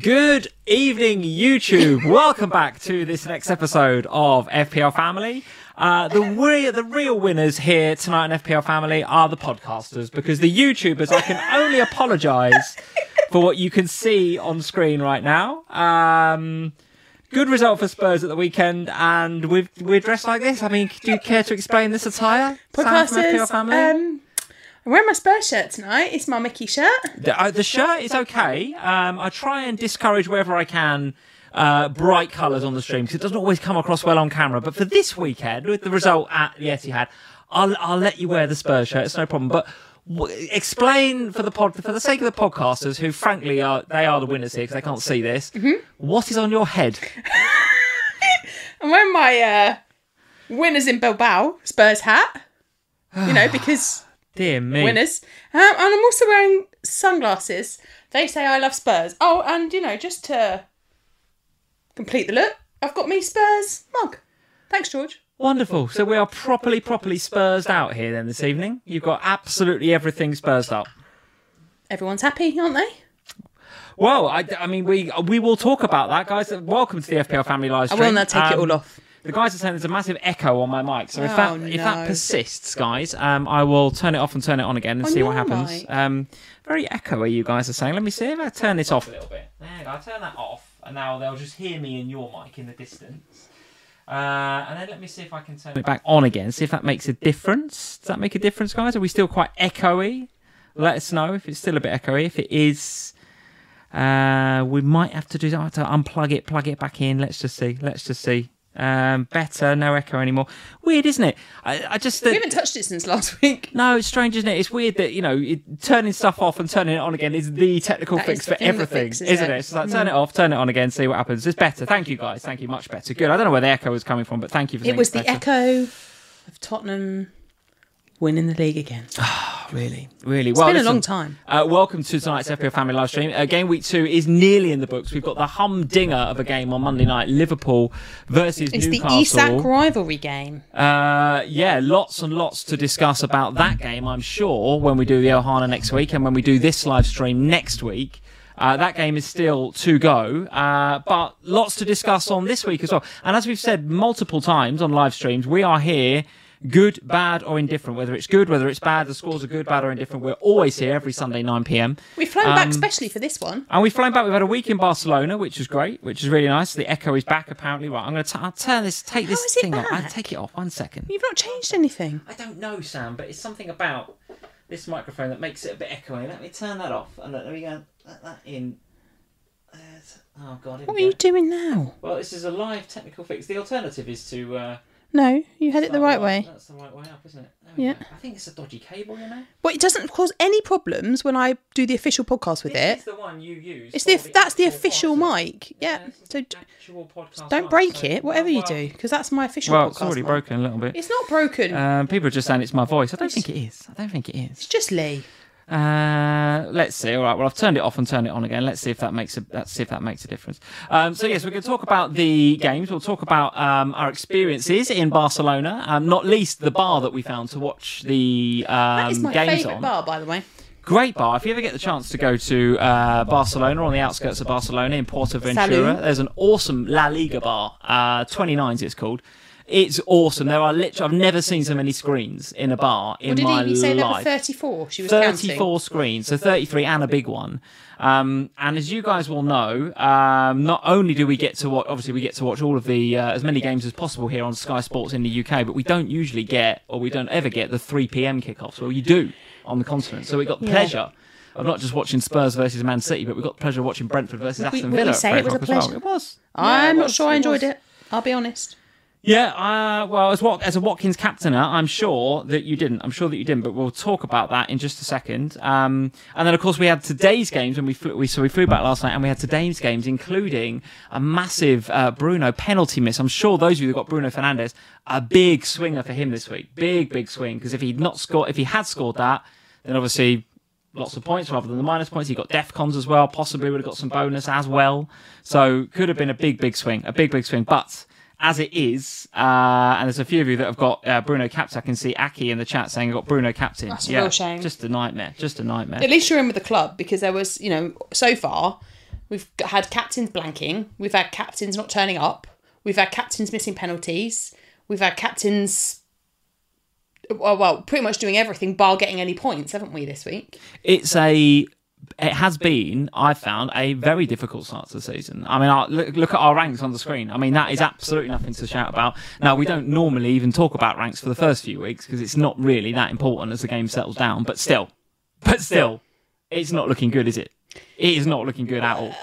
Good evening, YouTube. Welcome back to this next episode of FPL Family. The real winners here tonight in FPL Family are the podcasters, because the YouTubers, I can only apologise for what you can see on screen right now. Good result for Spurs at the weekend, and we're dressed like this. I mean, do you care to explain this attire? Podcasters, Sam from FPL Family? I'm wearing my Spurs shirt tonight. It's my Mickey shirt. The shirt is okay. I try and discourage wherever I can bright colours on the stream, because it doesn't always come across well on camera. But for this weekend, with the result at the Etihad, I'll let you wear the Spurs shirt. It's no problem. But explain for the sake of the podcasters, who frankly are the winners here because they can't see this. Mm-hmm. What is on your head? I'm wearing my winners in Bilbao Spurs hat. You know, because. Dear me. Winners. And I'm also wearing sunglasses. They say I love Spurs. Oh, and, you know, just to complete the look, I've got me Spurs mug. Thanks, George. Wonderful. So we are properly Spursed out here then this evening. You've got absolutely everything Spursed up. Everyone's happy, aren't they? Well, I mean, we will talk about that, guys. Welcome to the FPL Family live stream. I will now take it all off. The guys are saying there's a massive echo on my mic, so if that persists, guys, I will turn it off and turn it on again and see what happens. Very echoey, you guys are saying. Let me see if I turn this off a little bit. There you go. I turn that off, and now they'll just hear me and your mic in the distance. And then let me see if I can turn it back on again. See if that makes a difference. Does that make a difference, guys? Are we still quite echoey? Let us know if it's still a bit echoey. If it is, we might have to unplug it, plug it back in. Let's just see. Better, no echo anymore. Weird, isn't it? I just we haven't touched it since last week. No, it's strange, isn't it? It's weird that, you know, turning stuff off and turning it on again is the technical fix for everything, isn't it? It's like turn it off, turn it on again, see what happens. It's better. Thank you, guys. Thank you, much better. Good. I don't know where the echo was coming from, but thank you for saying it was the echo of Tottenham winning the league again. Really? It's been a long time. Welcome to tonight's FPL Family live stream. Game week 2 is nearly in the books. We've got the humdinger of a game on Monday night, Liverpool versus Newcastle. It's the Isak rivalry game. Yeah, lots and lots to discuss about that game, I'm sure, when we do the Ohana next week and when we do this live stream next week. That game is still to go, but lots to discuss on this week as well. And as we've said multiple times on live streams, we are here, good, bad or indifferent. Whether it's good, whether it's bad, the scores are good, bad or indifferent. We're always here every Sunday 9 p.m. We've flown back especially for this one. And we've flown back. We've had a week in Barcelona, which is great, which is really nice. The echo is back apparently. Right, I'm going to take this thing off. I'll take it off. 1 second. You've not changed anything. I don't know, Sam, but it's something about this microphone that makes it a bit echoey. Let me turn that off and let me go let that in. Oh God! What are you doing now? Well, this is a live technical fix. The alternative is to. No, you had it the right way. That's the right way up, isn't it? Yeah. I think it's a dodgy cable, you know. But it doesn't cause any problems when I do the official podcast with it. It's the one you use. That's the official mic. Yeah. So don't break so, it, whatever you do, because that's my official podcast. Well, it's already broken a little bit. It's not broken. People are just saying it's my voice. I don't think it is. It's just Lee. Let's see. All right. Well, I've turned it off and turned it on again. Let's see if that makes a difference. So yes, we're going to talk about the games. We'll talk about our experiences in Barcelona, not least the bar that we found to watch the that is my games favourite on. bar, by the way. Great bar. If you ever get the chance to go to Barcelona, on the outskirts of Barcelona in Portaventura, there's an awesome La Liga bar. 29s it's called. It's awesome. There are I've never seen so many screens in a bar in my life. Did you say there were 34? She was 34 counting. screens, so 33 and a big one. And as you guys will know, not only do we get to watch, obviously we get to watch all of the as many games as possible here on Sky Sports in the UK, but we don't usually get, or we don't ever get, the 3 p.m. kickoffs. Well, you do on the continent. So we got the pleasure of not just watching Spurs versus Man City, but we got the pleasure of watching Brentford versus Aston Villa. Would you say it was a pleasure? Well. It was. I'm not sure I enjoyed it. I'll be honest. Yeah, well, as a Watkins captainer, I'm sure that you didn't. But we'll talk about that in just a second. And then, of course, we had today's games when we flew back last night, and we had today's games, including a massive Bruno penalty miss. I'm sure those of you that got Bruno Fernandes, a big swinger for him this week, big swing. Because if he had scored that, then obviously lots of points rather than the minus points. He got DEFCONs as well. Possibly would have got some bonus as well. So could have been a big swing, But as it is, and there's a few of you that have got Bruno captain. I can see Aki in the chat saying I got Bruno captain. That's a real shame. Just a nightmare. At least you're in with the club, because there was, so far, We've had captains blanking. We've had captains not turning up. We've had captains missing penalties. We've had captains, well, pretty much doing everything bar getting any points, haven't we, this week? It has been, I found, a very difficult start to the season. I mean, look at our ranks on the screen. I mean, that is absolutely nothing to shout about. Now, we don't normally even talk about ranks for the first few weeks because it's not really that important as the game settles down. But still, it's not looking good, is it? It is not looking good at all.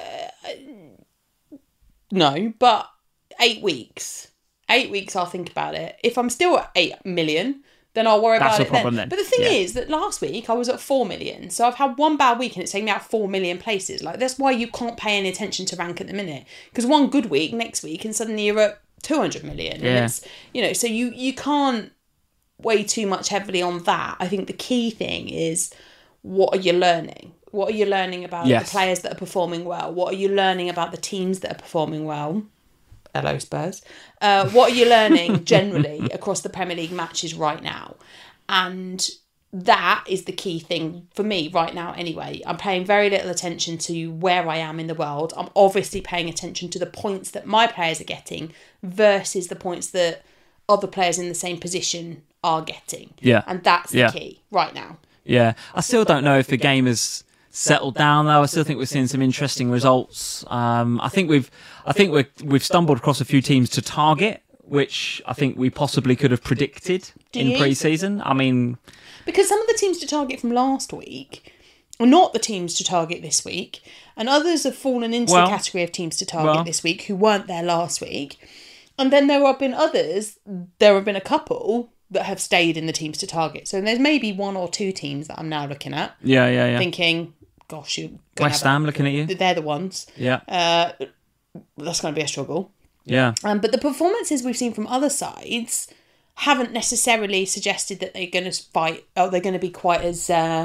No, but 8 weeks. 8 weeks, I'll think about it. If I'm still at 8 million... then I'll worry about it then. But the thing is that last week I was at 4 million. So I've had one bad week and it's taken me out 4 million places. Like, that's why you can't pay any attention to rank at the minute. Because one good week next week and suddenly you're at 200 million. Yeah. And it's, so you can't weigh too much heavily on that. I think the key thing is, what are you learning? What are you learning about the players that are performing well? What are you learning about the teams that are performing well? Hello, Spurs. What are you learning generally across the Premier League matches right now? And that is the key thing for me right now anyway. I'm paying very little attention to where I am in the world. I'm obviously paying attention to the points that my players are getting versus the points that other players in the same position are getting. Yeah. And that's the key right now. Yeah. I still don't know if the game has settled down though. I still think we're seeing some interesting results. I think we've stumbled across a few teams to target, which I think we possibly could have predicted in pre-season. I mean, because some of the teams to target from last week are not the teams to target this week, and others have fallen into the category of teams to target this week who weren't there last week. And then there have been a couple that have stayed in the teams to target. So there's maybe 1 or 2 teams that I'm now looking at. Yeah. Thinking, gosh, West Ham looking at you. They're the ones. Yeah. That's going to be a struggle. Yeah. But the performances we've seen from other sides haven't necessarily suggested that they're going to fight, or they're going to be quite as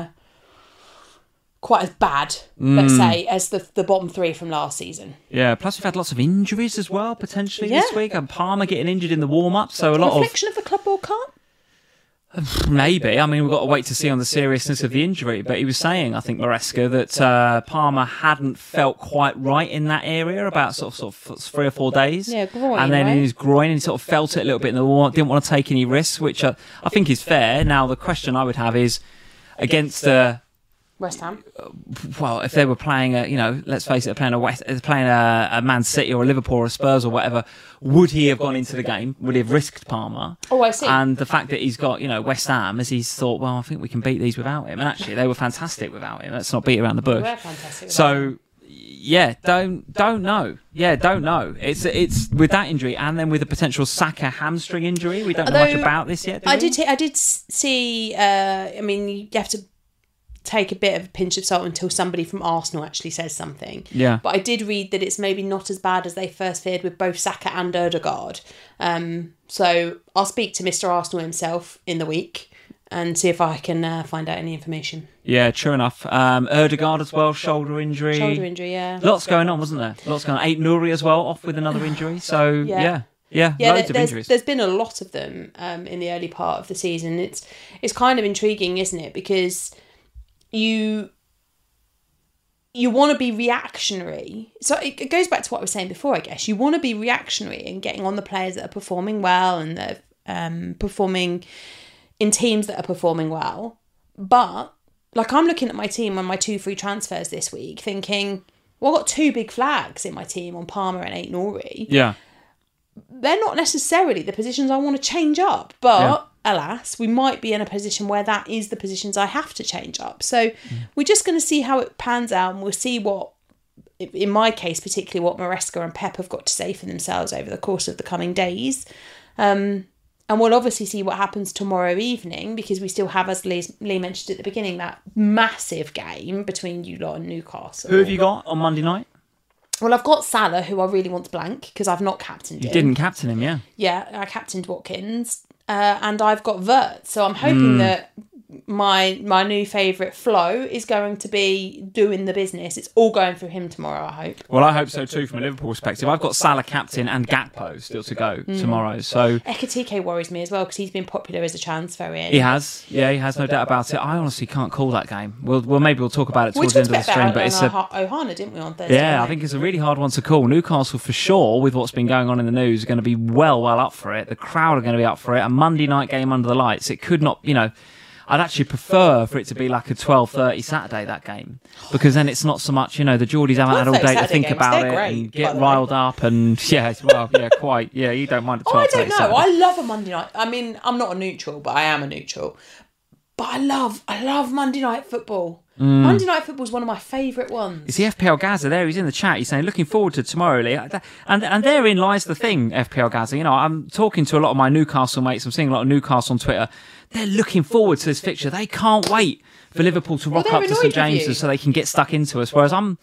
bad, let's say, as the bottom 3 from last season. Yeah. Plus, we've had lots of injuries as well potentially this week, and Palmer getting injured in the warm-up, so a lot reflection of the Club World Cup. Maybe. I mean, we've got to wait to see on the seriousness of the injury. But he was saying, I think, Maresca, that Palmer hadn't felt quite right in that area about sort of 3 or 4 days. Yeah, groin. And then in his groin, he sort of felt it a little bit in the warm-up, didn't want to take any risks, which I think is fair. Now, the question I would have is, against West Ham. Well, if they were playing let's face it, playing a Man City or a Liverpool or a Spurs or whatever, would he have gone into the game? Would he have risked Palmer? Oh, I see. And the fact that he's got, West Ham, as he's thought, well, I think we can beat these without him. And actually, they were fantastic without him. Let's not beat around the bush. They were fantastic. So, yeah, don't know. Yeah, don't know. It's with that injury and then with a potential Saka hamstring injury. We don't know much about this yet. I did see. I mean, you have to take a bit of a pinch of salt until somebody from Arsenal actually says something. Yeah. But I did read that it's maybe not as bad as they first feared with both Saka and Ødegaard. So I'll speak to Mr. Arsenal himself in the week and see if I can find out any information. Yeah, true enough. Ødegaard as well, shoulder injury. Yeah. Lots going on, wasn't there? Lots going on. Ait Nouri as well, off with another injury. So, yeah, loads of injuries. There's been a lot of them in the early part of the season. It's kind of intriguing, isn't it? Because you want to be reactionary. So it goes back to what I was saying before, I guess. You want to be reactionary and getting on the players that are performing well and that are performing in teams that are performing well. But, like, I'm looking at my team on my 2 free transfers this week thinking, well, I've got 2 big flags in my team on Palmer and Ait Nouri. Yeah. They're not necessarily the positions I want to change up, but alas, we might be in a position where that is the positions I have to change up. So we're just going to see how it pans out, and we'll see what, in my case, particularly what Maresca and Pep have got to say for themselves over the course of the coming days. And we'll obviously see what happens tomorrow evening, because we still have, as Lee mentioned at the beginning, that massive game between you lot and Newcastle. Who have you got on Monday night? Well, I've got Salah, who I really want to blank, because I've not captained him. You didn't captain him, yeah. Yeah, I captained Watkins. And I've got Vert. So I'm hoping that my new favourite, Flo, is going to be doing the business. It's all going through him tomorrow, I hope. Well, I hope so too from a Liverpool perspective. I've got Salah captain and Gakpo still to go tomorrow. So Ekitike worries me as well because he's been popular as a transfer in. He has, no doubt about it. I honestly can't call that game. Maybe we'll talk about it towards the end of the stream. But it's Ohana, didn't we, on Thursday? Yeah, I think it's a really hard one to call. Newcastle, for sure, with what's been going on in the news, are going to be well up for it. The crowd are going to be up for it. A Monday night game under the lights. It could not, I'd actually prefer for it to be like a 12:30 Saturday, that game, because then it's not so much, the Geordies haven't had all day to think about it and get riled up and quite. Yeah, you don't mind a 12:30 I don't know. Saturday. I love a Monday night. I mean, I'm not a neutral, but I am a neutral. But I love Monday night football. Monday night football is one of my favourite ones. It's the FPL Gaza there. He's in the chat. He's saying, looking forward to tomorrow, Lee. And therein lies the thing, FPL Gaza. I'm talking to a lot of my Newcastle mates. I'm seeing a lot of Newcastle on Twitter. They're looking forward to this fixture. They can't wait for Liverpool to rock up to St James's so they can get stuck into us. Whereas I'm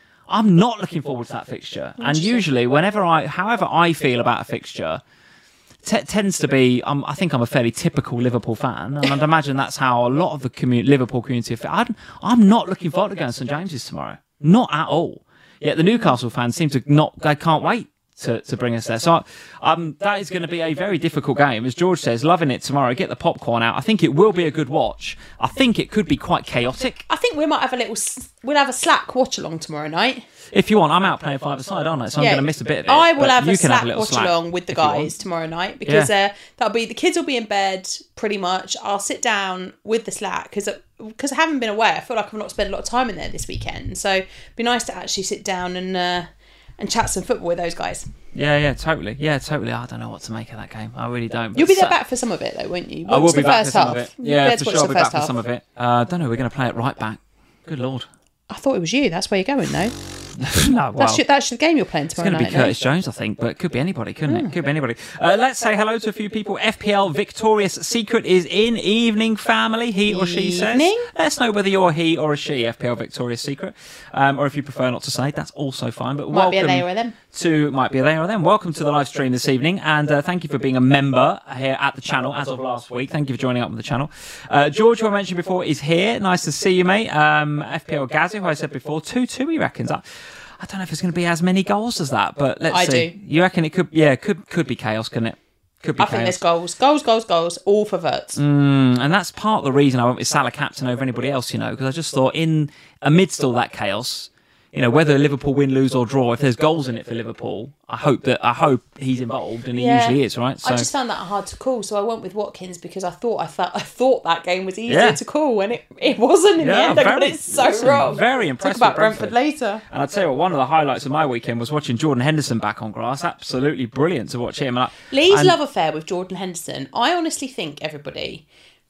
not looking forward to that fixture. And usually, however I feel about a fixture, tends to be, I think I'm a fairly typical Liverpool fan, and I'd imagine that's how a lot of the Liverpool community feel. I'm not looking forward to going to St James's tomorrow. Not at all. Yet the Newcastle fans seem to they can't wait to bring us there. So that is going to be a very difficult game. As George says, loving it tomorrow. Get the popcorn out. I think it will be a good watch. I think it could be quite chaotic. I think we might have we'll have a Slack watch along tomorrow night. If you want, I'm out playing five-a-side, aren't I? So I'm going to miss a bit of it. I will have a Slack watch along with the guys tomorrow night because that'll be the kids will be in bed pretty much. I'll sit down with the Slack because I haven't been away. I feel like I've not spent a lot of time in there this weekend. So it'd be nice to actually sit down and chat some football with those guys. Yeah, totally. I don't know what to make of that game. I really don't. You'll be there back for some of it, though, won't you? I will be back for some of it. Yeah, for sure. I'll be back for some of it. I don't know. We're going to play it right back. Good Lord. I thought it was you. That's where you're going, though. No, well, that's the game you're playing tomorrow night. It's going to be Curtis Jones, I think, but it could be anybody, couldn't it? Could be anybody. Let's say hello to a few people. FPL Victorious Secret is in. Evening, family, he or she says. Let us know whether you're a he or a she, FPL Victorious Secret. Or if you prefer not to say, that's also fine. But might be a they or a them. Might be a they or a them. Welcome to the live stream this evening, and thank you for being a member here at the channel as of last week. Thank you for joining up with the channel. George, who I mentioned before, is here. Nice to see you, mate. FPL Gazzy, who I said before, 2-2, he reckons. I don't know if it's going to be as many goals as that, but let's see. Do. You reckon it could? Yeah, could be chaos, couldn't it? Could be chaos. Think there's goals, all for Verts. And that's part of the reason I went with Salah captain over anybody else, because I just thought amidst all that chaos, whether Liverpool win, lose or draw, if there's goals in it for Liverpool, I hope he's involved, and he usually is, right? So, I just found that hard to call, so I went with Watkins because I thought that game was easier to call, and it wasn't in the end. I got it so wrong. Very impressive. Talk about Brentford later. And I'd say one of the highlights of my weekend was watching Jordan Henderson back on grass. Absolutely brilliant to watch him. Lee's love affair with Jordan Henderson. I honestly think everybody,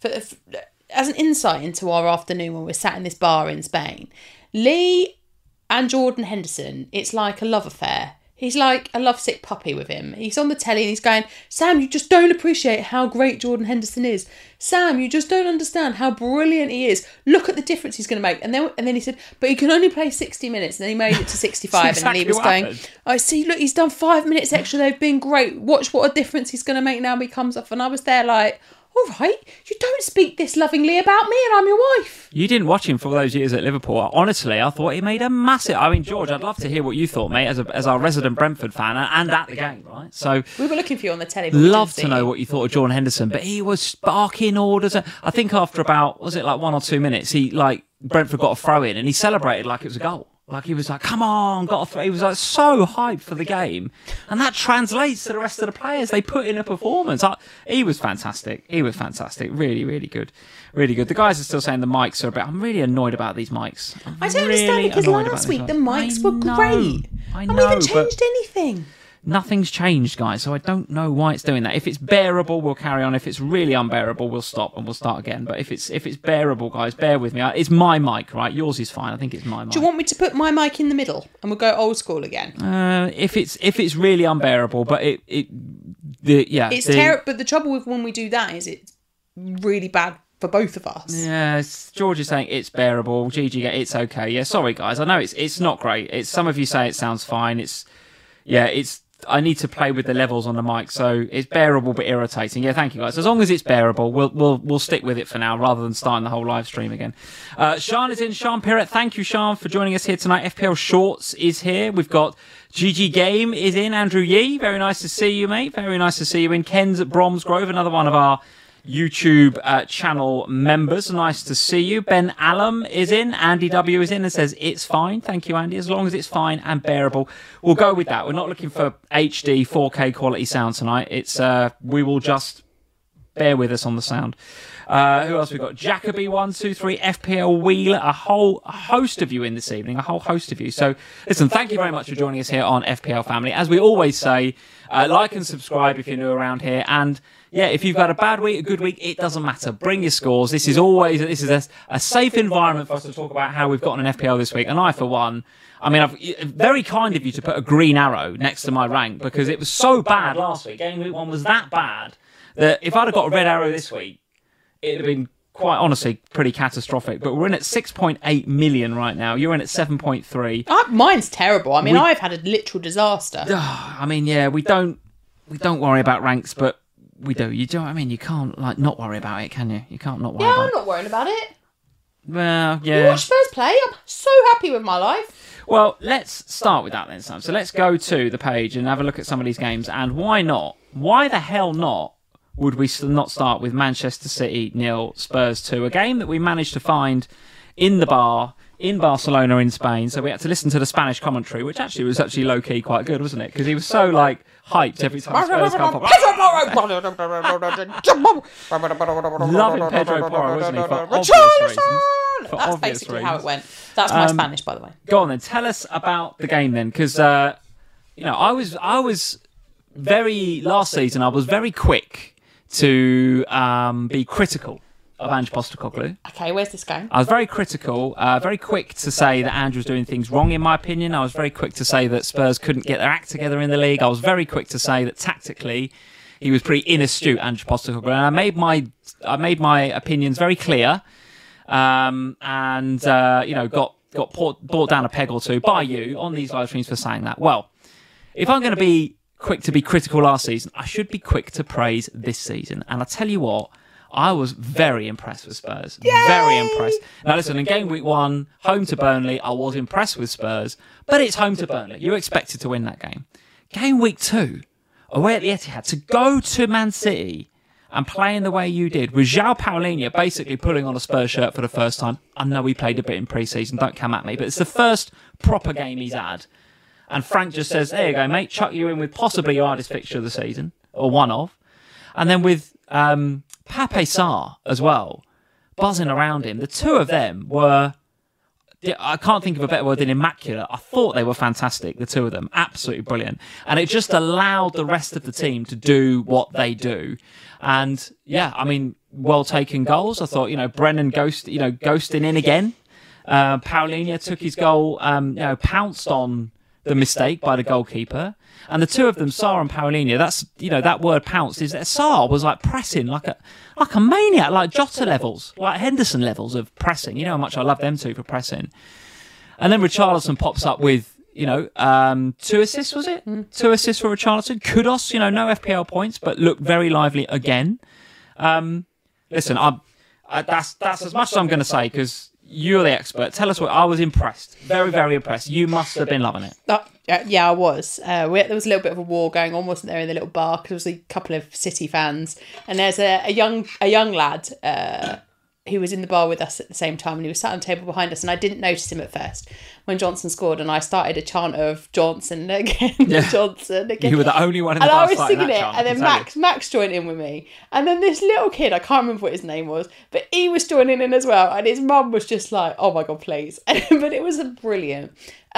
as an insight into our afternoon when we're sat in this bar in Spain, Lee and Jordan Henderson, it's like a love affair. He's like a lovesick puppy with him. He's on the telly and he's going, Sam, you just don't appreciate how great Jordan Henderson is. Sam, you just don't understand how brilliant he is. Look at the difference he's going to make. And then he said, but he can only play 60 minutes. And then he made it to 65. exactly, and he was going, I see, look, he's done 5 minutes extra. They've been great. Watch what a difference he's going to make now he comes off. And I was there like, all right, you don't speak this lovingly about me and I'm your wife. You didn't watch him for all those years at Liverpool. Honestly, I thought he made a massive... I mean, George, I'd love to hear what you thought, mate, as our resident Brentford fan and at the game, right? So we were looking for you on the telly. Love to know what you thought of Jordan Henderson, but he was barking orders. I think after about, was it like 1 or 2 minutes, Brentford got a throw in and he celebrated like it was a goal. Like he was like, come on, got a throw. He was like so hyped for the game. And that translates to the rest of the players. They put in a performance. He was fantastic. Really, really good. Really good. The guys are still saying the mics are a bit... I'm really annoyed about these mics. I don't understand because last week the mics were great. I know, haven't even changed anything. Nothing's changed, guys, so I don't know why it's doing that. If it's bearable, we'll carry on. If it's really unbearable, we'll stop and we'll start again. But if it's bearable, guys, bear with me. It's my mic, right? Yours is fine. I think it's my mic. Do you want me to put my mic in the middle and we'll go old school again? If it's really unbearable, but it's terrible. But the trouble with when we do that is it's really bad for both of us. Yeah, George is saying it's bearable. Gigi, it's okay. Yeah, sorry, guys. I know it's not great. Some of you say it sounds fine. It's I need to play with the levels on the mic, so it's bearable but irritating. Yeah, thank you guys. As long as it's bearable, we'll stick with it for now, rather than starting the whole live stream again. Sean is in. Sean Pirrett, thank you, Sean, for joining us here tonight. FPL Shorts is here. We've got GG Game is in. Andrew Yee, very nice to see you, mate. Very nice to see you in. Ken's at Bromsgrove, another one of our YouTube channel members. Nice to see you. Ben Allam is in. Andy W is in and says it's fine. Thank you, Andy. As long as it's fine and bearable, we'll go with that. We're not looking for HD 4K quality sound tonight. It's we will just bear with us on the sound. Who else we got? Jacoby 123, FPL Wheeler, a whole host of you in this evening, a whole host of you. So listen, thank you very much for joining us here on FPL Family. As we always say, like and subscribe if you're new around here, and yeah, if you've got a bad week, a good week, it doesn't matter. Bring your scores. This is a safe environment for us to talk about how we've gotten an FPL this week. And I, for one, I mean, very kind of you to put a green arrow next to my rank, because it was so bad last week. Game week 1 was that bad that if I'd have got a red arrow this week, it'd have been quite honestly pretty catastrophic. But we're in at 6.8 million right now. You're in at 7.3. Mine's terrible. I mean, I've had a literal disaster. I mean, yeah, we don't worry about ranks, but we do. You do. I mean, you can't not worry about it, can you? You can't not worry about it. Yeah, I'm not worrying about it. Well, yeah. You watch Spurs play. I'm so happy with my life. Well, let's start with that then, Sam. So let's go to the page and have a look at some of these games. And why not? Why the hell not? Would we not start with Manchester City 0, Spurs 2, a game that we managed to find in the bar in Barcelona in Spain. So we had to listen to the Spanish commentary, which was low-key quite good, wasn't it? Because he was so hyped every time Spurs come up. Loving Pedro Porro, wasn't he? For obvious reasons. That's basically how it went. That's my Spanish, by the way. Go on then, tell us about the game then, because I was last season I was very quick to be critical of Ange Postecoglou. Okay, where's this going? I was very critical, very quick to say that Ange was doing things wrong, in my opinion. I was very quick to say that Spurs couldn't get their act together in the league. I was very quick to say that tactically he was pretty inastute, Ange Postecoglou. And I made my opinions very clear, and got brought down a peg or two by you on these live streams for saying that. Well, if I'm going to be quick to be critical last season, I should be quick to praise this season. And I tell you what, I was very impressed with Spurs. Yay! Very impressed. Now listen, in game week 1, home to Burnley, I was impressed with Spurs, but it's home to Burnley. You expected to win that game. Game week 2, away at the Etihad, to go to Man City and play in the way you did, with João Paulinho basically pulling on a Spurs shirt for the first time. I know he played a bit in pre-season, don't come at me, but it's the first proper game he's had. And Frank just says, there you go, mate, chuck you in with possibly your hardest fixture of the season, or one of. And then with Pape Sarr as well, buzzing around him. The two of them were, I can't think of a better word than immaculate. I thought they were fantastic, the two of them. Absolutely brilliant. And it just allowed the rest of the team to do what they do. And yeah, I mean, well taken goals. I thought, Brennan ghosting in again. Paulinho took his goal, pounced on the mistake by the goalkeeper. And the two of them, Sarr and Paulinho, that's, that word pounced, is that Sarr was pressing like a maniac, like Jota levels, like Henderson levels of pressing. You know how much I love them two for pressing. And then Richarlison pops up with, 2 assists, was it? 2 assists for Richarlison. Kudos, no FPL points, but looked very lively again. Listen, that's as much as I'm going to say, because you're the expert. Tell us what. I was impressed. Very, very impressed. You must have been loving it. Yeah, I was. There was a little bit of a war going on, wasn't there, in the little bar, because there was a couple of City fans, and there's a young lad who was in the bar with us at the same time, and he was sat on the table behind us, and I didn't notice him at first when Johnson scored, and I started a chant of Johnson again, Johnson again. You were the only one in the bar, and I was singing it, and then Max joined in with me, and then this little kid, I can't remember what his name was, but he was joining in as well, and his mum was just like, "Oh my god, please!" But it was brilliant.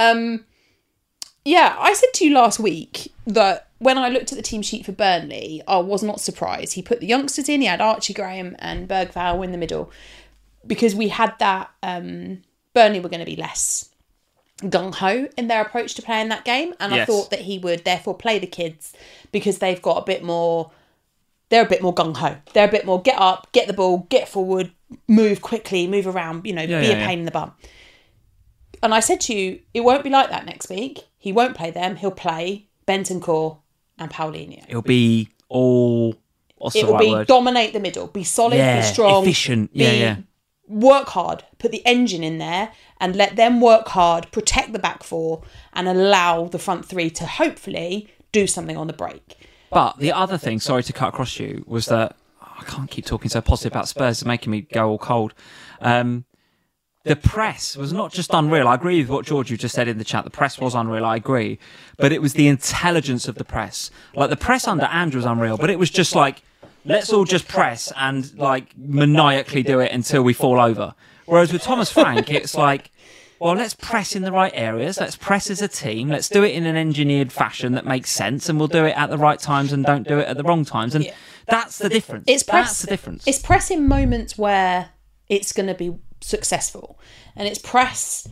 Yeah, I said to you last week that when I looked at the team sheet for Burnley, I was not surprised. He put the youngsters in. He had Archie Graham and Bergvall in the middle, because we had that Burnley were going to be less gung-ho in their approach to playing that game. And I thought that he would therefore play the kids, because they've got a bit more... They're a bit more gung-ho. They're a bit more get up, get the ball, get forward, move quickly, move around, be a pain in the bum. And I said to you, it won't be like that next week. He won't play them. He'll play Bentancur and Paulinho. It'll be all... It will be dominate the middle, be solid, be strong, efficient, work hard, put the engine in there and let them work hard, protect the back four and allow the front three to hopefully do something on the break. But the other thing, sorry to cut across you, was that I can't keep talking so positive about Spurs, it's making me go all cold. The press was not just unreal. I agree with what George, you just said in the chat. The press was unreal, I agree. But it was the intelligence of the press. Like, the press under Andrew was unreal, but it was just like, let's all just press and, like, maniacally do it until we fall over. Whereas with Thomas Frank, it's like, well, let's press in the right areas. Let's press as a team. Let's do it in an engineered fashion that makes sense, and we'll do it at the right times and don't do it at the wrong times. And that's the difference. That's the difference. It's press in moments where it's going to be successful, and it's press.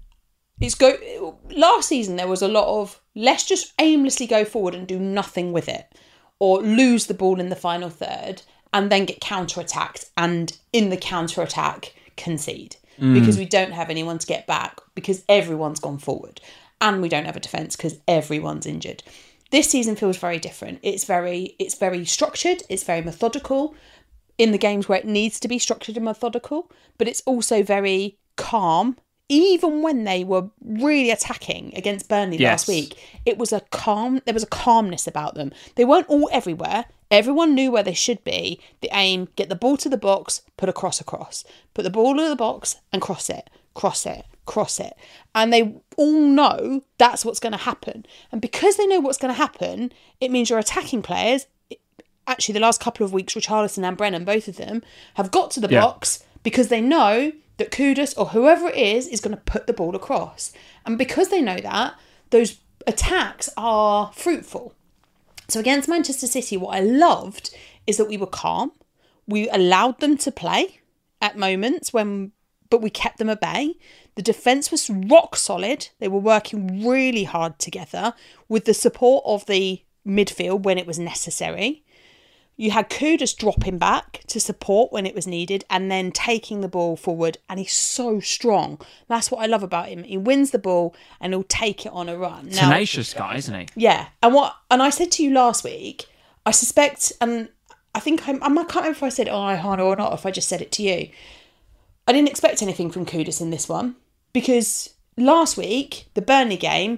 Last season there was a lot of let's just aimlessly go forward and do nothing with it, or lose the ball in the final third and then get counter-attacked, and in the counter-attack concede because we don't have anyone to get back because everyone's gone forward, and we don't have a defence because everyone's injured. This season feels very different. It's very structured, it's very methodical in the games where it needs to be structured and methodical, but it's also very calm. Even when they were really attacking against Burnley last week, there was a calmness about them. They weren't all everywhere. Everyone knew where they should be. The aim, get the ball to the box, put a cross across. Put the ball to the box and cross it. And they all know that's what's going to happen. And because they know what's going to happen, it means your attacking players, actually the last couple of weeks, Richarlison and Brennan, both of them, have got to the box because they know that Kudus or whoever it is going to put the ball across. And because they know that, those attacks are fruitful. So against Manchester City, what I loved is that we were calm. We allowed them to play at moments but we kept them at bay. The defence was rock solid. They were working really hard together with the support of the midfield when it was necessary. You had Kudus dropping back to support when it was needed and then taking the ball forward, and he's so strong. That's what I love about him. He wins the ball and he'll take it on a run. Now, tenacious guy, isn't he? Yeah. And I said to you last week, I suspect, and I think I can't remember if I said it on Ihana or not, if I just said it to you. I didn't expect anything from Kudus in this one because last week, the Burnley game,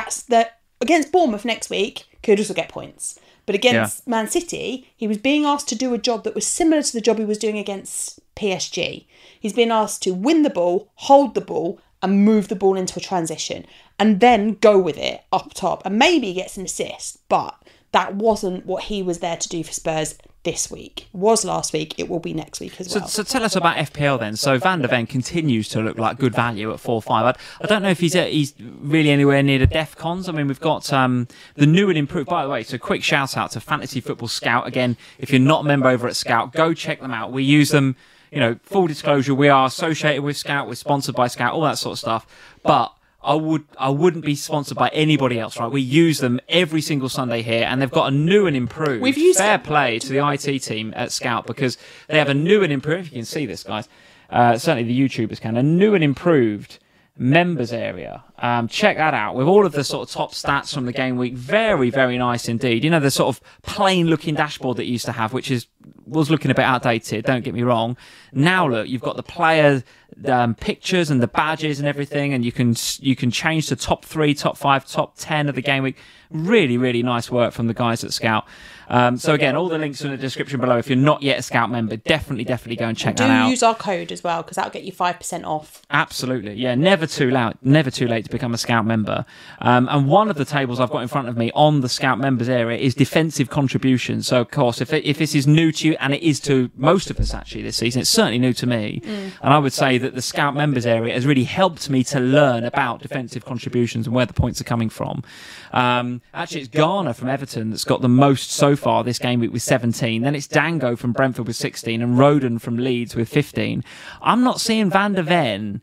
against Bournemouth next week, Kudus will get points. But against Man City, he was being asked to do a job that was similar to the job he was doing against PSG. He's been asked to win the ball, hold the ball, and move the ball into a transition, and then go with it up top. And maybe he gets an assist, but that wasn't what he was there to do for Spurs this week. It was last week, it will be next week as well. So tell us about FPL then. So Van der Ven continues to look like good value at 4.5. I don't know if he's really anywhere near the DEFCONs. I mean, we've got the new and improved, by the way, so quick shout out to Fantasy Football Scout. Again, if you're not a member over at Scout, go check them out. We use them, full disclosure, we are associated with Scout, we're sponsored by Scout, all that sort of stuff. But I wouldn't be sponsored by anybody else, right? We use them every single Sunday here, and they've got a new and improved. Fair play to the IT team at Scout, because they have a new and improved, if you can see this, guys, certainly the YouTubers can, a new and improved members area. Check that out with all of the sort of top stats from the game week. Very, very nice indeed. The sort of plain looking dashboard that you used to have, which was looking a bit outdated, don't get me wrong. Now look, you've got the player pictures and the badges and everything, and you can change the top 3, top 5, top 10 of the game week. Really, really nice work from the guys at Scout. So again, all the links are in the description below. If you're not yet a Scout member, definitely go and check that out. Do use our code as well, because that'll get you 5% off. Absolutely, yeah. Never too late to become a Scout member. And one of the tables I've got in front of me on the Scout members area is defensive contributions. So of course, if this is new to you, and it is to most of us actually this season, it's certainly new to me. And I would say that the Scout members area has really helped me to learn about defensive contributions and where the points are coming from. Actually, it's Garner from Everton that's got the most so far this game week with 17. Then it's Dango from Brentford with 16 and Roden from Leeds with 15. I'm not seeing Van der Ven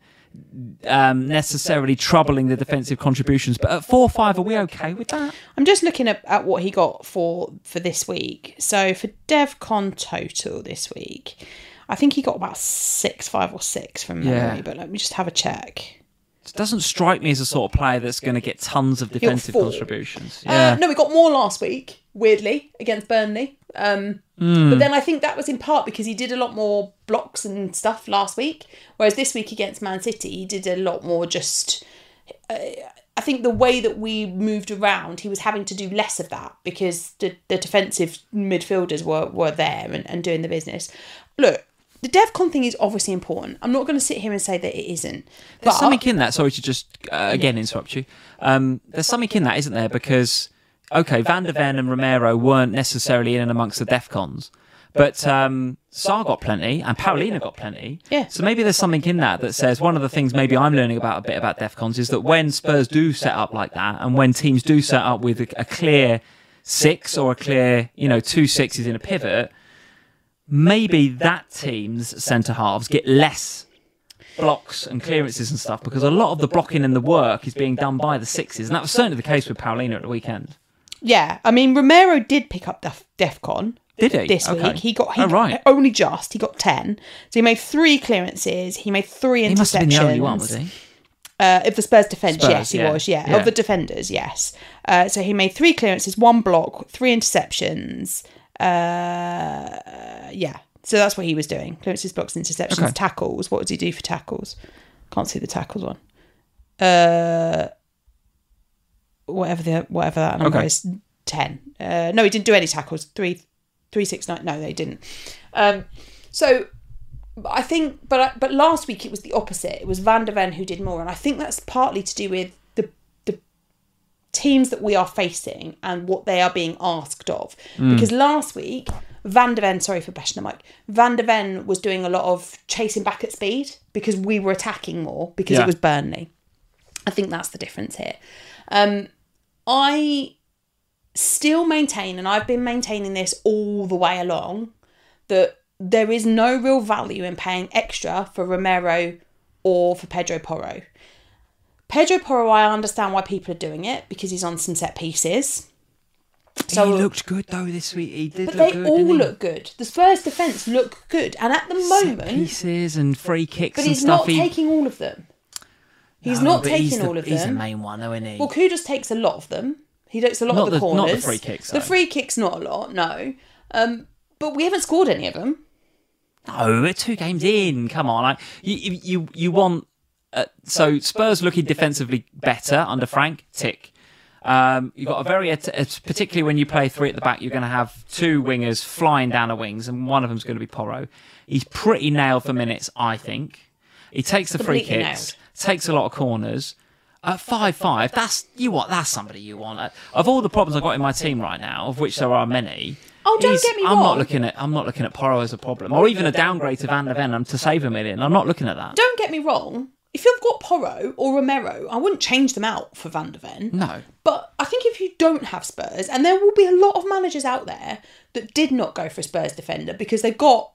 necessarily troubling the defensive contributions, but at 4.5, are we okay with that? I'm just looking at what he got for this week. So for DevCon total this week, I think he got about 5 or 6 from memory, but let me just have a check. doesn't strike me as a sort of player that's going to get tons of defensive contributions. Yeah. No, we got more last week, weirdly, against Burnley. But then I think that was in part because he did a lot more blocks and stuff last week, whereas this week against Man City, he did a lot more just... I think the way that we moved around, he was having to do less of that because the defensive midfielders were there and doing the business. Look, the DevCon thing is obviously important. I'm not going to sit here and say that it isn't. There's something in that. Sorry to just again interrupt you. There's something in that, isn't there? Because, okay, Van de Ven and Romero weren't necessarily in and amongst the DEFCONs, but Sarr got plenty and Paulina got plenty. Yeah. So maybe there's something in that says one of the things maybe I'm learning about a bit about DEFCONs is that when Spurs do set up like that and when teams do set up with a clear 6 or a clear, 2 6s in a pivot, maybe that team's centre halves get less blocks and clearances and stuff because a lot of the blocking and the work is being done by the 6s, and that was certainly the case with Paulina at the weekend. Yeah, I mean Romero did pick up DEFCON. Did he? This week. He got only just. He got 10. So he made 3 clearances. He made 3 interceptions. He must have been the only one, was he? If the Spurs defence, yes, he was. Yeah. Of the defenders, yes. So he made 3 clearances, 1 block, 3 interceptions. Yeah. So that's what he was doing. Clearances, blocks, interceptions, tackles. What did he do for tackles? Can't see the tackles one. Whatever that number is, 10. No, he didn't do any tackles. 3, 6, 9. No, they didn't. So I think, but last week it was the opposite. It was Van de Ven who did more, and I think that's partly to do with the teams that we are facing and what they are being asked of. Because last week, Van de Ven, sorry for bashing the mic, Van de Ven was doing a lot of chasing back at speed because we were attacking more because it was Burnley. I think that's the difference here. I still maintain, and I've been maintaining this all the way along, that there is no real value in paying extra for Romero or for Pedro Porro. Pedro Porro, I understand why people are doing it because he's on some set pieces. So, he looked good though this week. He did, but look good. But they all look good. The Spurs defence look good, and at the moment, set pieces and free kicks. But he's not taking all of them. He's not taking all of them. He's the main one, though, isn't he? Well, Kudus takes a lot of them. He takes a lot of the corners. Not the free kicks, though. The free kicks, not a lot, no. But we haven't scored any of them. No, we're 2 games in. Come on, like you want. So Spurs looking defensively better under Frank. Tick. You've got a very particularly when you play 3 at the back, you're going to have 2 wingers flying down the wings, and one of them's going to be Porro. He's pretty nailed for minutes, I think. He takes the free kicks, takes a lot of corners. At 5'5", that's somebody you want. Of all the problems I've got in my team right now, of which there are many, don't get me wrong. I'm not looking at Porro as a problem, or even a downgrade to Van de Ven to save $1 million. I'm not looking at that. Don't get me wrong. If you've got Porro or Romero, I wouldn't change them out for Van de Ven. No. But I think if you don't have Spurs, and there will be a lot of managers out there that did not go for a Spurs defender because they've got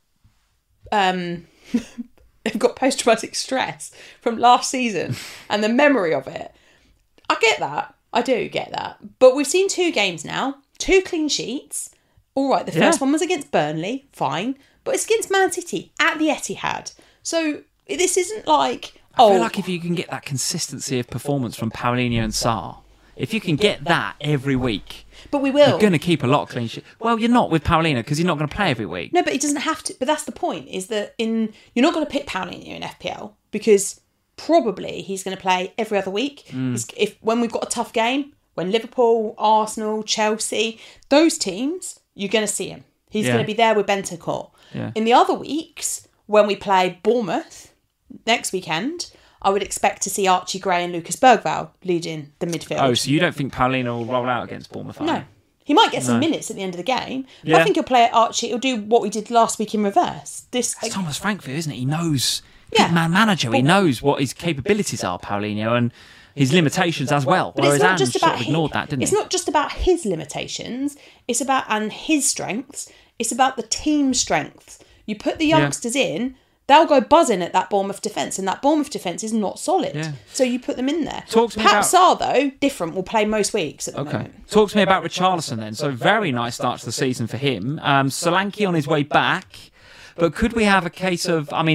they've got post-traumatic stress from last season and the memory of it. I get that. I do get that. But we've seen 2 games now, 2 clean sheets. All right, the first one was against Burnley, fine. But it's against Man City at the Etihad. So this isn't like... I feel like if you can get that consistency of performance from Paulinho and Sarr, if you can get that every week... But we will. You're going to keep a lot of clean sheets. Well, you're not with Paulinho because he's not going to play every week. No, but he doesn't have to. But that's the point, is that you're not going to pick Paulinho in FPL because probably he's going to play every other week. When we've got a tough game, when Liverpool, Arsenal, Chelsea, those teams, you're going to see him. He's going to be there with Bentancur. Yeah. In the other weeks, when we play Bournemouth next weekend, I would expect to see Archie Gray and Lucas Bergvall leading the midfield. Oh, so you don't think Paulinho will roll out against Bournemouth? No. He might get some minutes at the end of the game. Yeah. I think he'll play Archie. He'll do what we did last week in reverse. That's Thomas Frankfurt, isn't it? He knows. Good man manager. He knows what his capabilities are, Paulinho, and his limitations as well. But whereas it's not just about ignored that, didn't he? It's not just about his limitations. It's about and his strengths. It's about the team's strengths. You put the youngsters in. They'll go buzzing at that Bournemouth defence, and that Bournemouth defence is not solid. Yeah. So you put them in there. Perhaps Sarr, though, different, will play most weeks at the moment. Talk to me about Richarlison then. So very nice start to the season for him. Solanke on his way back, but could we have a case of,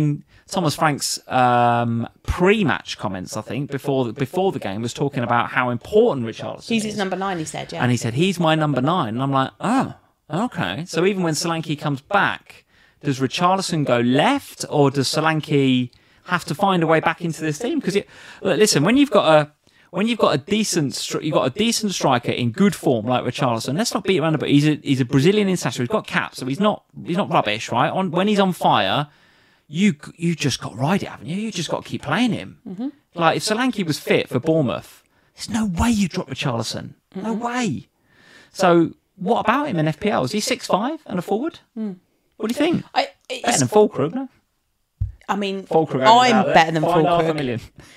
Thomas Frank's pre-match comments, I think, before the game, was talking about how important Richarlison is. He's his number 9, he said, yeah. And he said, he's my number 9. And I'm like, oh, okay. So even when Solanke comes back, does Richarlison go left, or does Solanke have to find a way back into this team? Because listen, when you've got a decent striker in good form like Richarlison, let's not beat around the bush. He's a Brazilian international. He's got caps, so he's not rubbish, right? When he's on fire, you just got to ride it, haven't you? You just got to keep playing him. Mm-hmm. Like if Solanke was fit for Bournemouth, there's no way you drop Richarlison. Mm-hmm. No way. So what about him in FPL? Is he 6'5" and a forward? Mm. What do you think? Better than Fulkrug, no? I mean, I'm better than Fulkrug.